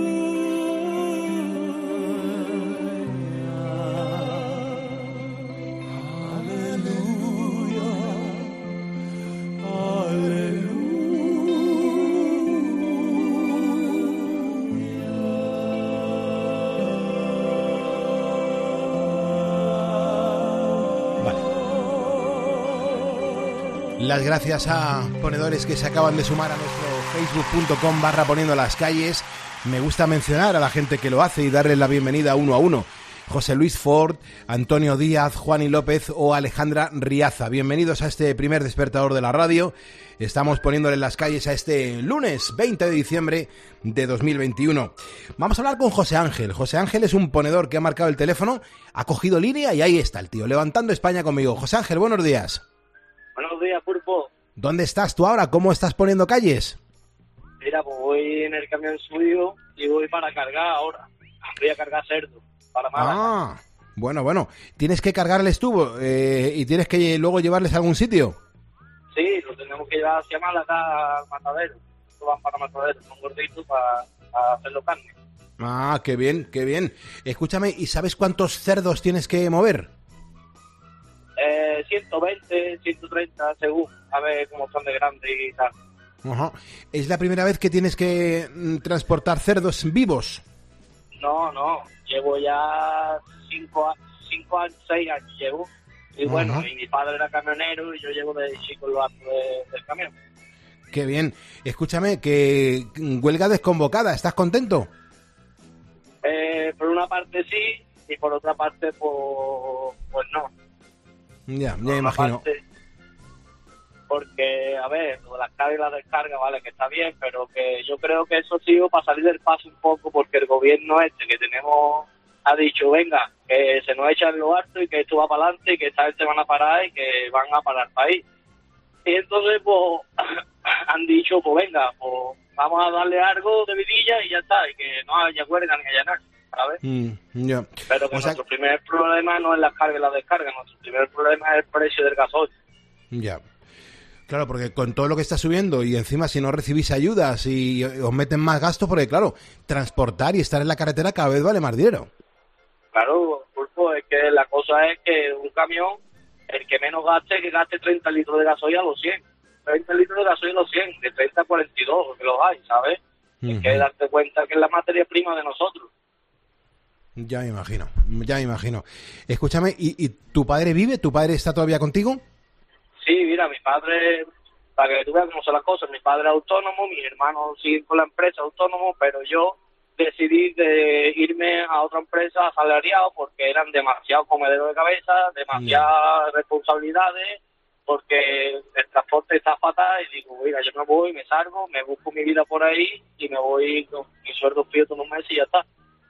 Las gracias a ponedores que se acaban de sumar a nuestro facebook.com barra poniendo las calles. Me gusta mencionar a la gente que lo hace y darles la bienvenida uno a uno. José Luis Ford, Antonio Díaz, Juani López o Alejandra Riaza. Bienvenidos a este primer despertador de la radio. Estamos poniéndole las calles a este lunes veinte de diciembre de dos mil veintiuno. Vamos a hablar con José Ángel. José Ángel es un ponedor que ha marcado el teléfono, ha cogido línea y ahí está el tío, levantando España conmigo. José Ángel, buenos días. Buenos días, Pulpo. ¿Dónde estás tú ahora? ¿Cómo estás poniendo calles? Mira, pues voy en el camión suyo y voy para cargar ahora. Voy a cargar cerdo para Málaga. Ah, bueno, bueno. ¿Tienes que cargarles tú eh, y tienes que luego llevarles a algún sitio? Sí, lo tenemos que llevar hacia Málaga al matadero. Van para matadero, son gorditos para, para hacerlo carne. Ah, qué bien, qué bien. Escúchame, ¿y sabes cuántos cerdos tienes que mover? Eh, ciento veinte, ciento treinta, según. A ver cómo son de grandes y tal. Ajá. ¿Es la primera vez que tienes que mm, transportar cerdos vivos? No, no. Llevo ya cinco, cinco años, seis años llevo. Y Ajá. bueno, y mi padre era camionero y yo llevo de chico el barco de, del camión. Qué bien. Escúchame, que huelga desconvocada. ¿Estás contento? Eh, por una parte sí y por otra parte pues, pues no. Ya, ya Por una imagino. parte, porque, a ver, lo de las cargas y la descarga, vale, que está bien, pero que yo creo que eso sí para salir del paso un poco, porque el gobierno este que tenemos ha dicho, venga, que se nos echan lo harto y que esto va para adelante y que esta vez se van a parar y que van a parar el país. Y entonces, pues, han dicho, pues venga, pues vamos a darle algo de vidilla y ya está, y que no haya huelga ni haya nada, ¿sabes? Mm, yeah. Pero que O sea, nuestro primer problema no es la carga y la descarga, nuestro primer problema es el precio del gasoil. Ya. Claro, porque con todo lo que está subiendo y encima si no recibís ayudas y os meten más gastos, porque claro, transportar y estar en la carretera cada vez vale más dinero. Claro, Pulpo, es que la cosa es que un camión, el que menos gaste, que gaste treinta litros de gasoil a los cien. treinta litros de gasoil a los cien, de treinta a cuarenta y dos, que los hay, ¿sabes? Ujú. Hay que darte cuenta que es la materia prima de nosotros. Ya me imagino, ya me imagino. Escúchame, ¿y, y tu padre vive? ¿Tu padre está todavía contigo? Sí, mira, mi padre, para que tú veas cómo son las cosas, mi padre es autónomo, mis hermanos siguen con la empresa autónomo, pero yo decidí de irme a otra empresa asalariado porque eran demasiado comederos de cabeza, demasiadas responsabilidades, porque el transporte está fatal y digo, mira, yo me voy, me salgo, me busco mi vida por ahí y me voy con mi sueldo fijo todos los meses y ya está.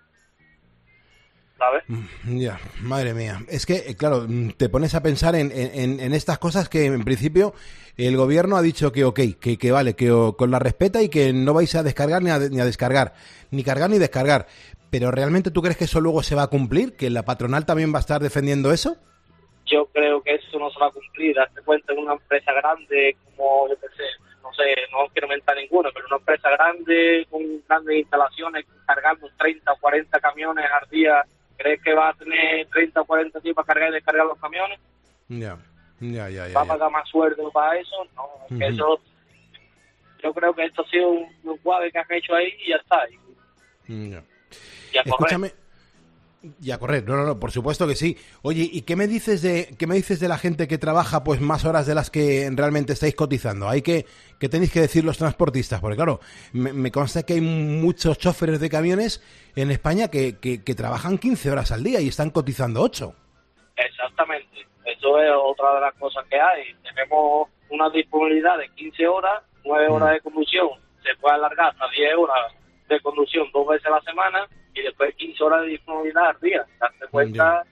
¿Sabes? Ya, madre mía. Es que, eh, claro, te pones a pensar en, en, en estas cosas que en principio el gobierno ha dicho que ok, que, que vale, que o, con la respeta y que no vais a descargar ni a, ni a descargar, ni cargar ni descargar. Pero ¿realmente tú crees que eso luego se va a cumplir? ¿Que la patronal también va a estar defendiendo eso? Yo creo que eso no se va a cumplir. Date cuenta en una empresa grande como, yo qué sé, no sé, no quiero mentar ninguno, pero una empresa grande con grandes instalaciones cargando treinta o cuarenta camiones al día, ¿crees que va a tener treinta o cuarenta días para cargar y descargar los camiones? Ya, ya, ya, ya. ¿Va a ya. pagar más sueldo para eso? No, es que Ujú. eso, yo creo que esto ha sido un, un guave que han hecho ahí y ya está. Y, Ya. y a correr. Escúchame. Y a correr, no, no, no, por supuesto que sí. Oye, ¿y qué me dices de qué me dices de la gente que trabaja pues más horas de las que realmente estáis cotizando? Hay que ¿qué tenéis que decir los transportistas? Porque claro, me, me consta que hay muchos choferes de camiones en España que, que, que trabajan quince horas al día y están cotizando ocho. Exactamente. Eso es otra de las cosas que hay. Tenemos una disponibilidad de quince horas, nueve horas de conducción. Se puede alargar hasta diez horas de conducción dos veces a la semana y después quince horas de disponibilidad al día. Darte cuenta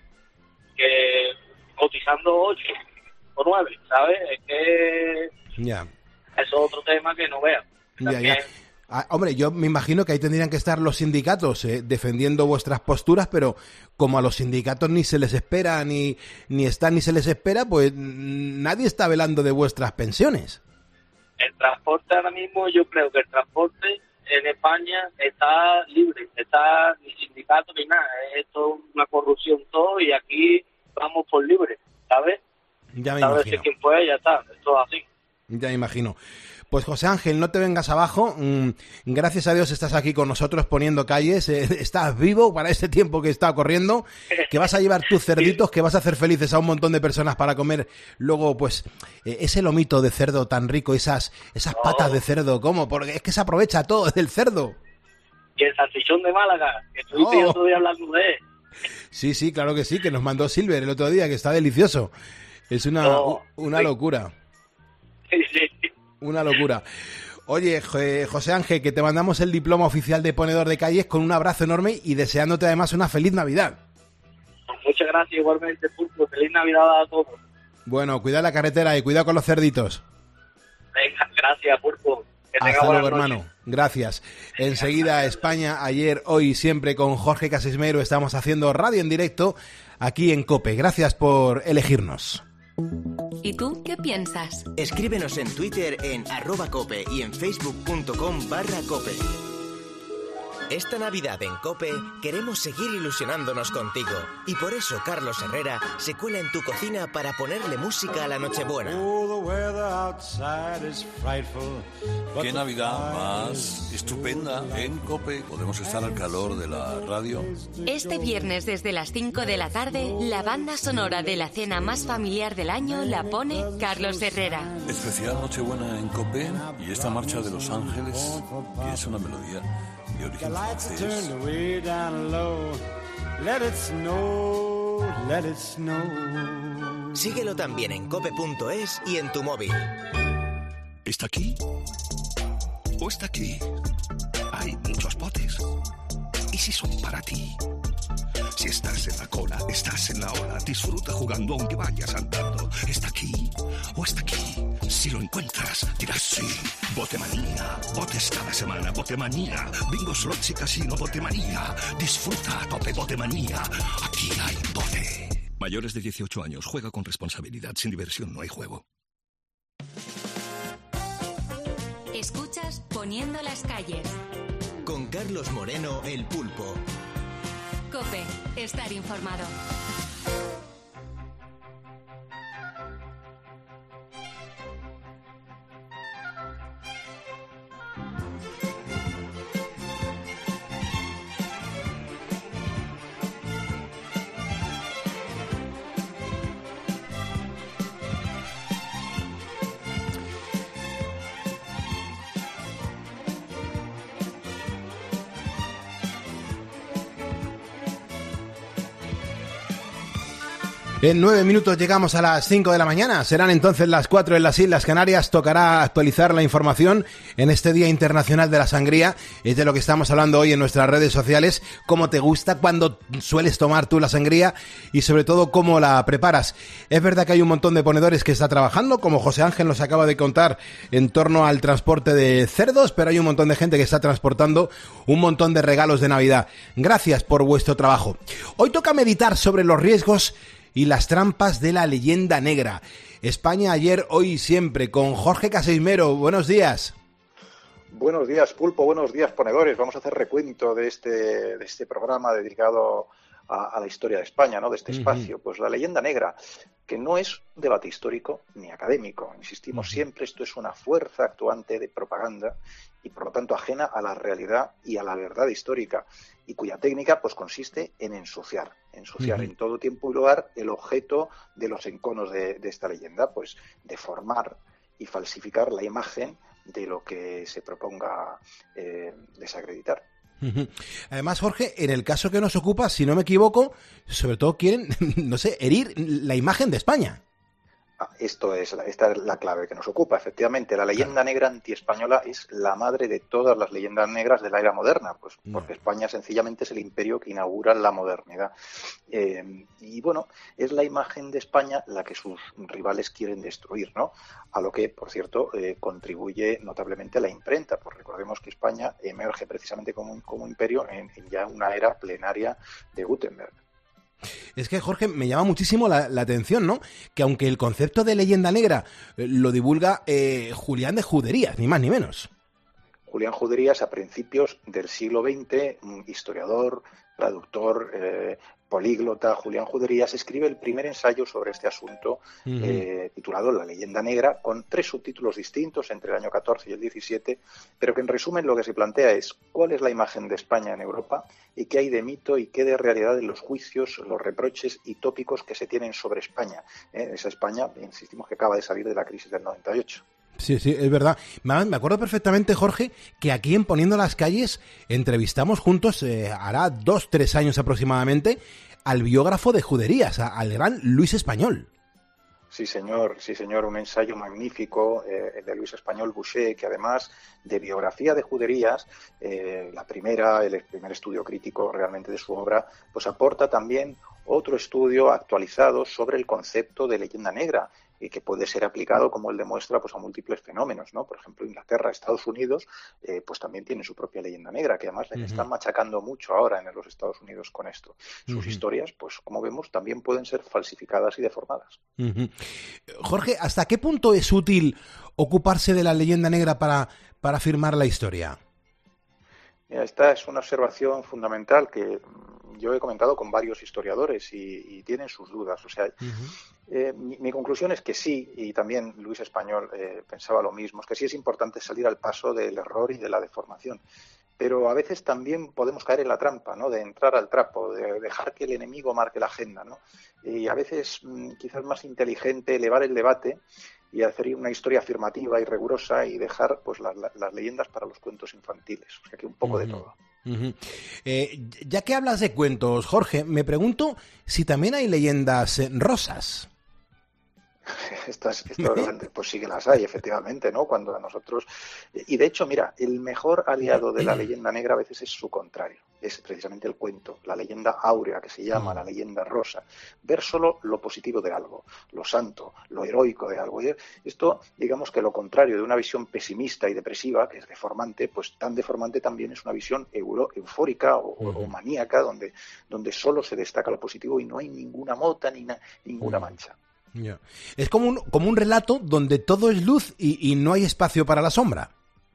que cotizando ocho o nueve, ¿sabes? Es que Ya, eso es otro tema que no vean. ya, ya. Ah, hombre, yo me imagino que ahí tendrían que estar los sindicatos eh, defendiendo vuestras posturas, pero como a los sindicatos ni se les espera, ni, ni está ni se les espera, pues mm, nadie está velando de vuestras pensiones. El transporte ahora mismo, yo creo que el transporte en España está libre, está ni sindicato ni nada, es esto una corrupción todo y aquí vamos por libre, ¿sabes? Ya me ¿Sabes? imagino. Si quien puede, ya está, esto es así. Ya me imagino. Pues José Ángel, no te vengas abajo. Mm, gracias a Dios estás aquí con nosotros poniendo calles. Eh, estás vivo para este tiempo que está corriendo. Que vas a llevar tus cerditos, que vas a hacer felices a un montón de personas para comer luego, pues, eh, ese lomito de cerdo tan rico, esas esas patas de cerdo. ¿Cómo? Porque es que se aprovecha todo del cerdo. Y el salchichón de Málaga, que estuviste Oh. el otro día hablando de él. Sí, sí, claro que sí, que nos mandó Silver el otro día, que está delicioso. Es una, No, una sí. locura. Sí, sí. Una locura. Oye, Jo- José Ángel, que te mandamos el diploma oficial de ponedor de calles con un abrazo enorme y deseándote además una feliz Navidad. Muchas gracias igualmente, Pulpo. Feliz Navidad a todos. Bueno, cuida la carretera y cuidado con los cerditos. Venga, gracias, Pulpo. Que tenga Hasta buenas luego, noches. hermano. Gracias. Enseguida España, ayer, hoy y siempre con Jorge Casismero estamos haciendo radio en directo aquí en COPE. Gracias por elegirnos. ¿Y tú qué piensas? Escríbenos en Twitter en arroba cope y en facebook punto com barra cope. Esta Navidad en COPE queremos seguir ilusionándonos contigo y por eso Carlos Herrera se cuela en tu cocina para ponerle música a la Nochebuena. Qué Navidad más estupenda en COPE. Podemos estar al calor de la radio. Este viernes desde las cinco de la tarde, la banda sonora de la cena más familiar del año la pone Carlos Herrera. Especial Nochebuena en COPE y esta marcha de Los Ángeles, que es una melodía de origen francés. Síguelo también en cope punto es y en tu móvil. ¿Está aquí? ¿O está aquí? Hay muchos botes. ¿Y si son para ti? Si estás en la cola, estás en la ola. Disfruta jugando aunque vayas andando. ¿Está aquí? ¿O está aquí? Si lo encuentras, dirás sí. Botemanía. Botes cada semana. Botemanía. Bingo, slots y casino. Botemanía. Disfruta a tope. Botemanía. Aquí hay bote. Mayores de dieciocho años. Juega con responsabilidad. Sin diversión no hay juego. Escuchas Poniendo las calles. Con Carlos Moreno, el Pulpo. COPE. Estar informado. En nueve minutos llegamos a las cinco de la mañana. Serán entonces las cuatro en las Islas Canarias. Tocará actualizar la información en este Día Internacional de la Sangría. Es de lo que estamos hablando hoy en nuestras redes sociales. ¿Cómo te gusta? ¿Cuándo sueles tomar tú la sangría? Y sobre todo, ¿cómo la preparas? Es verdad que hay un montón de ponedores que está trabajando, como José Ángel nos acaba de contar, en torno al transporte de cerdos, pero hay un montón de gente que está transportando un montón de regalos de Navidad. Gracias por vuestro trabajo. Hoy toca meditar sobre los riesgos y las trampas de la leyenda negra. España ayer, hoy y siempre, con Jorge Caseimero. Buenos días. Buenos días, Pulpo. Buenos días, ponedores. Vamos a hacer recuento de este, de este programa dedicado a, a la historia de España, ¿no? De este espacio. Uh-huh. Pues la leyenda negra, que no es un debate histórico ni académico. Insistimos uh-huh. siempre, esto es una fuerza actuante de propaganda y, por lo tanto, ajena a la realidad y a la verdad histórica, y cuya técnica pues consiste en ensuciar, ensuciar uh-huh. en todo tiempo y lugar el objeto de los enconos de, de esta leyenda, pues deformar y falsificar la imagen de lo que se proponga eh, desacreditar. Uh-huh. Además, Jorge, en el caso que nos ocupa, si no me equivoco, sobre todo quieren, no sé, herir la imagen de España. Esto es, esta es la clave que nos ocupa, efectivamente. La leyenda negra antiespañola es la madre de todas las leyendas negras de la era moderna, pues porque España sencillamente es el imperio que inaugura la modernidad. Eh, y bueno, es la imagen de España la que sus rivales quieren destruir, ¿no? A lo que, por cierto, eh, contribuye notablemente la imprenta, pues recordemos que España emerge precisamente como, como imperio en, en ya una era plenaria de Gutenberg. Es que, Jorge, me llama muchísimo la, la atención, ¿no? Que aunque el concepto de leyenda negra eh, lo divulga eh, Julián de Juderías, ni más ni menos. Julián Juderías, a principios del siglo veinte, un historiador, traductor, eh, políglota, Julián Juderías, escribe el primer ensayo sobre este asunto, uh-huh. eh, titulado La leyenda negra, con tres subtítulos distintos entre el año catorce y el diecisiete, pero que en resumen lo que se plantea es cuál es la imagen de España en Europa y qué hay de mito y qué de realidad en los juicios, los reproches y tópicos que se tienen sobre España. Eh, esa España, insistimos, que acaba de salir de la crisis del noventa y ocho. Sí, sí, es verdad. Me acuerdo perfectamente, Jorge, que aquí en Poniendo las Calles entrevistamos juntos, eh, hará dos, tres años aproximadamente, al biógrafo de Juderías, a, al gran Luis Español. Sí, señor, sí, señor, un ensayo magnífico, eh, el de Luis Español Boucher, que además de biografía de Juderías, eh, la primera, el primer estudio crítico realmente de su obra, pues aporta también otro estudio actualizado sobre el concepto de leyenda negra, y que puede ser aplicado, como él demuestra, pues a múltiples fenómenos, ¿no? Por ejemplo, Inglaterra, Estados Unidos, eh, pues también tienen su propia leyenda negra, que además uh-huh. están machacando mucho ahora en los Estados Unidos con esto. Sus uh-huh. historias, pues como vemos, también pueden ser falsificadas y deformadas. Uh-huh. Jorge, ¿hasta qué punto es útil ocuparse de la leyenda negra para, para afirmar la historia? Mira, esta es una observación fundamental que yo he comentado con varios historiadores y, y tienen sus dudas. O sea, uh-huh. eh, mi, mi conclusión es que sí, y también Luis Español eh, pensaba lo mismo, es que sí es importante salir al paso del error y de la deformación. Pero a veces también podemos caer en la trampa, ¿no? De entrar al trapo, de dejar que el enemigo marque la agenda, ¿no? Y a veces mmm, quizás más inteligente elevar el debate y hacer una historia afirmativa y rigurosa y dejar pues las, las leyendas para los cuentos infantiles. O sea que un poco uh-huh. de todo. Uh-huh. Eh, ya que hablas de cuentos, Jorge, me pregunto si también hay leyendas rosas. Estas, estas pues sí que las hay, efectivamente, ¿no? Cuando a nosotros... Y de hecho, mira, el mejor aliado de la leyenda negra a veces es su contrario. Es precisamente el cuento, la leyenda áurea, que se llama la leyenda rosa. Ver solo lo positivo de algo, lo santo, lo heroico de algo. Y esto, digamos que lo contrario de una visión pesimista y depresiva, que es deformante, pues tan deformante también es una visión euro, eufórica o, uh-huh. o maníaca, donde, donde solo se destaca lo positivo y no hay ninguna mota ni na, ninguna uh-huh. mancha. Yeah. Es como un, como un relato donde todo es luz y, y no hay espacio para la sombra.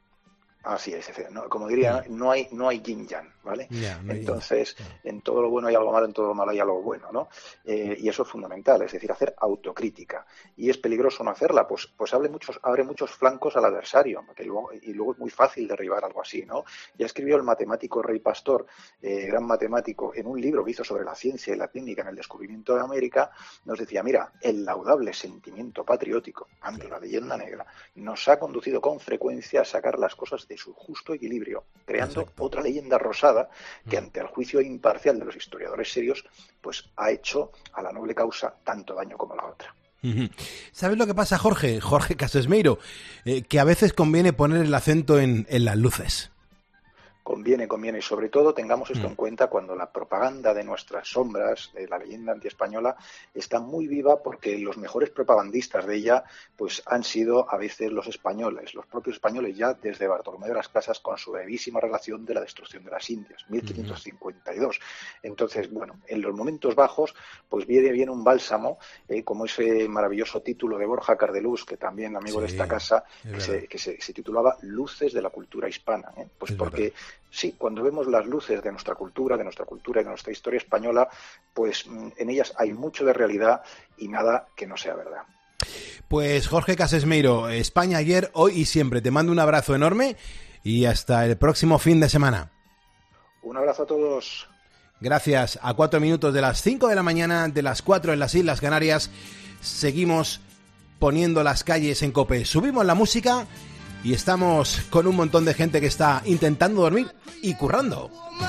Así es, ¿no? Como diría, yeah. no hay no hay yin yang, ¿vale? Yeah, no Entonces, yeah. en todo lo bueno hay algo malo, en todo lo malo hay algo bueno, ¿no? Eh, y eso es fundamental, es decir, hacer autocrítica. Y es peligroso no hacerla, pues pues abre muchos abre muchos flancos al adversario, que luego, y luego es muy fácil derribar algo así, ¿no? Ya escribió el matemático Rey Pastor, eh, gran matemático, en un libro que hizo sobre la ciencia y la técnica en el descubrimiento de América, nos decía, mira, el laudable sentimiento patriótico ante la leyenda negra nos ha conducido con frecuencia a sacar las cosas de su justo equilibrio, creando Exacto. otra leyenda rosada que ante el juicio imparcial de los historiadores serios, pues ha hecho a la noble causa tanto daño como la otra. ¿Sabes lo que pasa, Jorge? Jorge Casesmeiro, eh, que a veces conviene poner el acento en, en las luces. Conviene, conviene, y sobre todo tengamos esto mm. en cuenta cuando la propaganda de nuestras sombras, de la leyenda antiespañola, está muy viva porque los mejores propagandistas de ella pues han sido a veces los españoles, los propios españoles ya desde Bartolomé de las Casas con su brevísima relación de la destrucción de las Indias, mil quinientos cincuenta y dos. Mm. Entonces, bueno, en los momentos bajos pues viene bien un bálsamo, eh, como ese maravilloso título de Borja Cardelús, que también amigo sí, de esta casa, que, se, que se, se titulaba Luces de la cultura hispana, ¿eh? Pues es porque... Verdad. Sí, cuando vemos las luces de nuestra cultura, de nuestra cultura y de nuestra historia española, pues en ellas hay mucho de realidad y nada que no sea verdad. Pues Jorge Casesmeiro, España ayer, hoy y siempre. Te mando un abrazo enorme y hasta el próximo fin de semana. Un abrazo a todos. Gracias. A cuatro minutos de las cinco de la mañana, de las cuatro en las Islas Canarias, seguimos poniendo las calles en COPE. Subimos la música y estamos con un montón de gente que está intentando dormir y currando.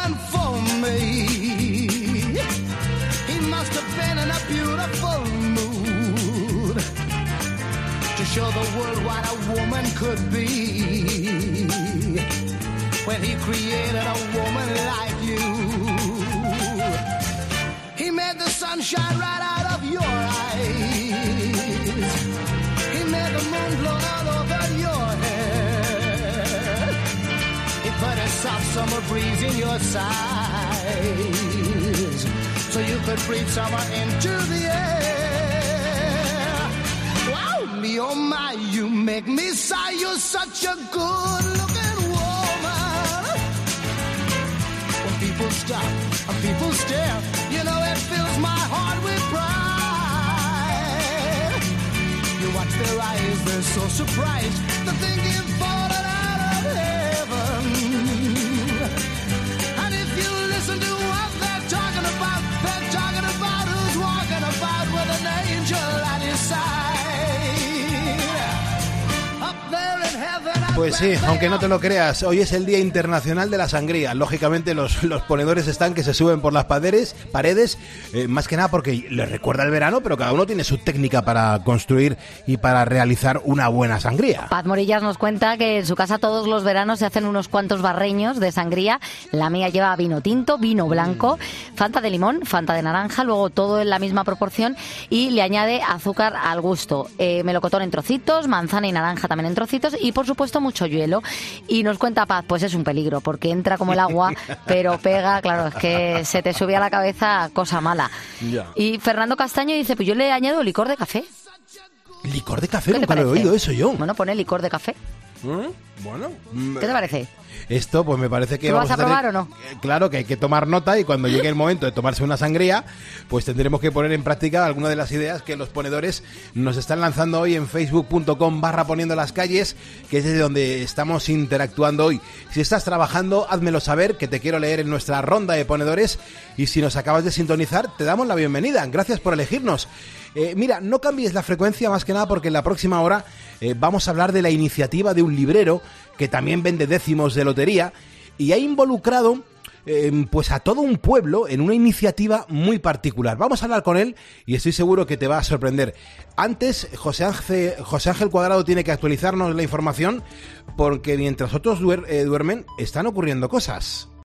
Put a soft summer breeze in your sides so you could breathe summer into the air. Wow, me oh my, you make me sigh. You're such a good-looking woman. When people stop and people stare, you know it fills my heart with pride. You watch their eyes, they're so surprised to think you've fallen out of heaven. And if you listen to what they're talking about, they're talking about who's walking about with an angel at his side. Up there in heaven. Pues sí, aunque no te lo creas, hoy es el Día Internacional de la Sangría. Lógicamente los, los ponedores están que se suben por las paredes, paredes eh, más que nada porque les recuerda el verano, pero cada uno tiene su técnica para construir y para realizar una buena sangría. Paz Morillas nos cuenta que en su casa todos los veranos se hacen unos cuantos barreños de sangría. La mía lleva vino tinto, vino blanco, Fanta de limón, Fanta de naranja, luego todo en la misma proporción y le añade azúcar al gusto. Eh, melocotón en trocitos, manzana y naranja también en trocitos y por supuesto mucho hielo. Y nos cuenta Paz, pues es un peligro porque entra como el agua, pero pega, claro, es que se te sube a la cabeza cosa mala. Ya. Y Fernando Castaño dice, pues yo le añado licor de café. ¿Licor de café? Nunca lo he oído eso yo. Bueno, pone licor de café. ¿Eh? Bueno. ¿Qué te parece? Esto, pues me parece que ¿Lo vamos vas a, a probar tener, o no? Claro que hay que tomar nota y cuando llegue el momento de tomarse una sangría, pues tendremos que poner en práctica algunas de las ideas que los ponedores nos están lanzando hoy en facebook.com barra poniendo las calles, que es desde donde estamos interactuando hoy. Si estás trabajando, házmelo saber, que te quiero leer en nuestra ronda de ponedores, y si nos acabas de sintonizar, te damos la bienvenida. Gracias por elegirnos. Eh, mira, no cambies la frecuencia más que nada porque en la próxima hora eh, vamos a hablar de la iniciativa de un librero que también vende décimos de lotería y ha involucrado eh, pues a todo un pueblo en una iniciativa muy particular. Vamos a hablar con él y estoy seguro que te va a sorprender. Antes, José Ángel, José Ángel Cuadrado tiene que actualizarnos la información porque mientras otros duer, eh, duermen, están ocurriendo cosas.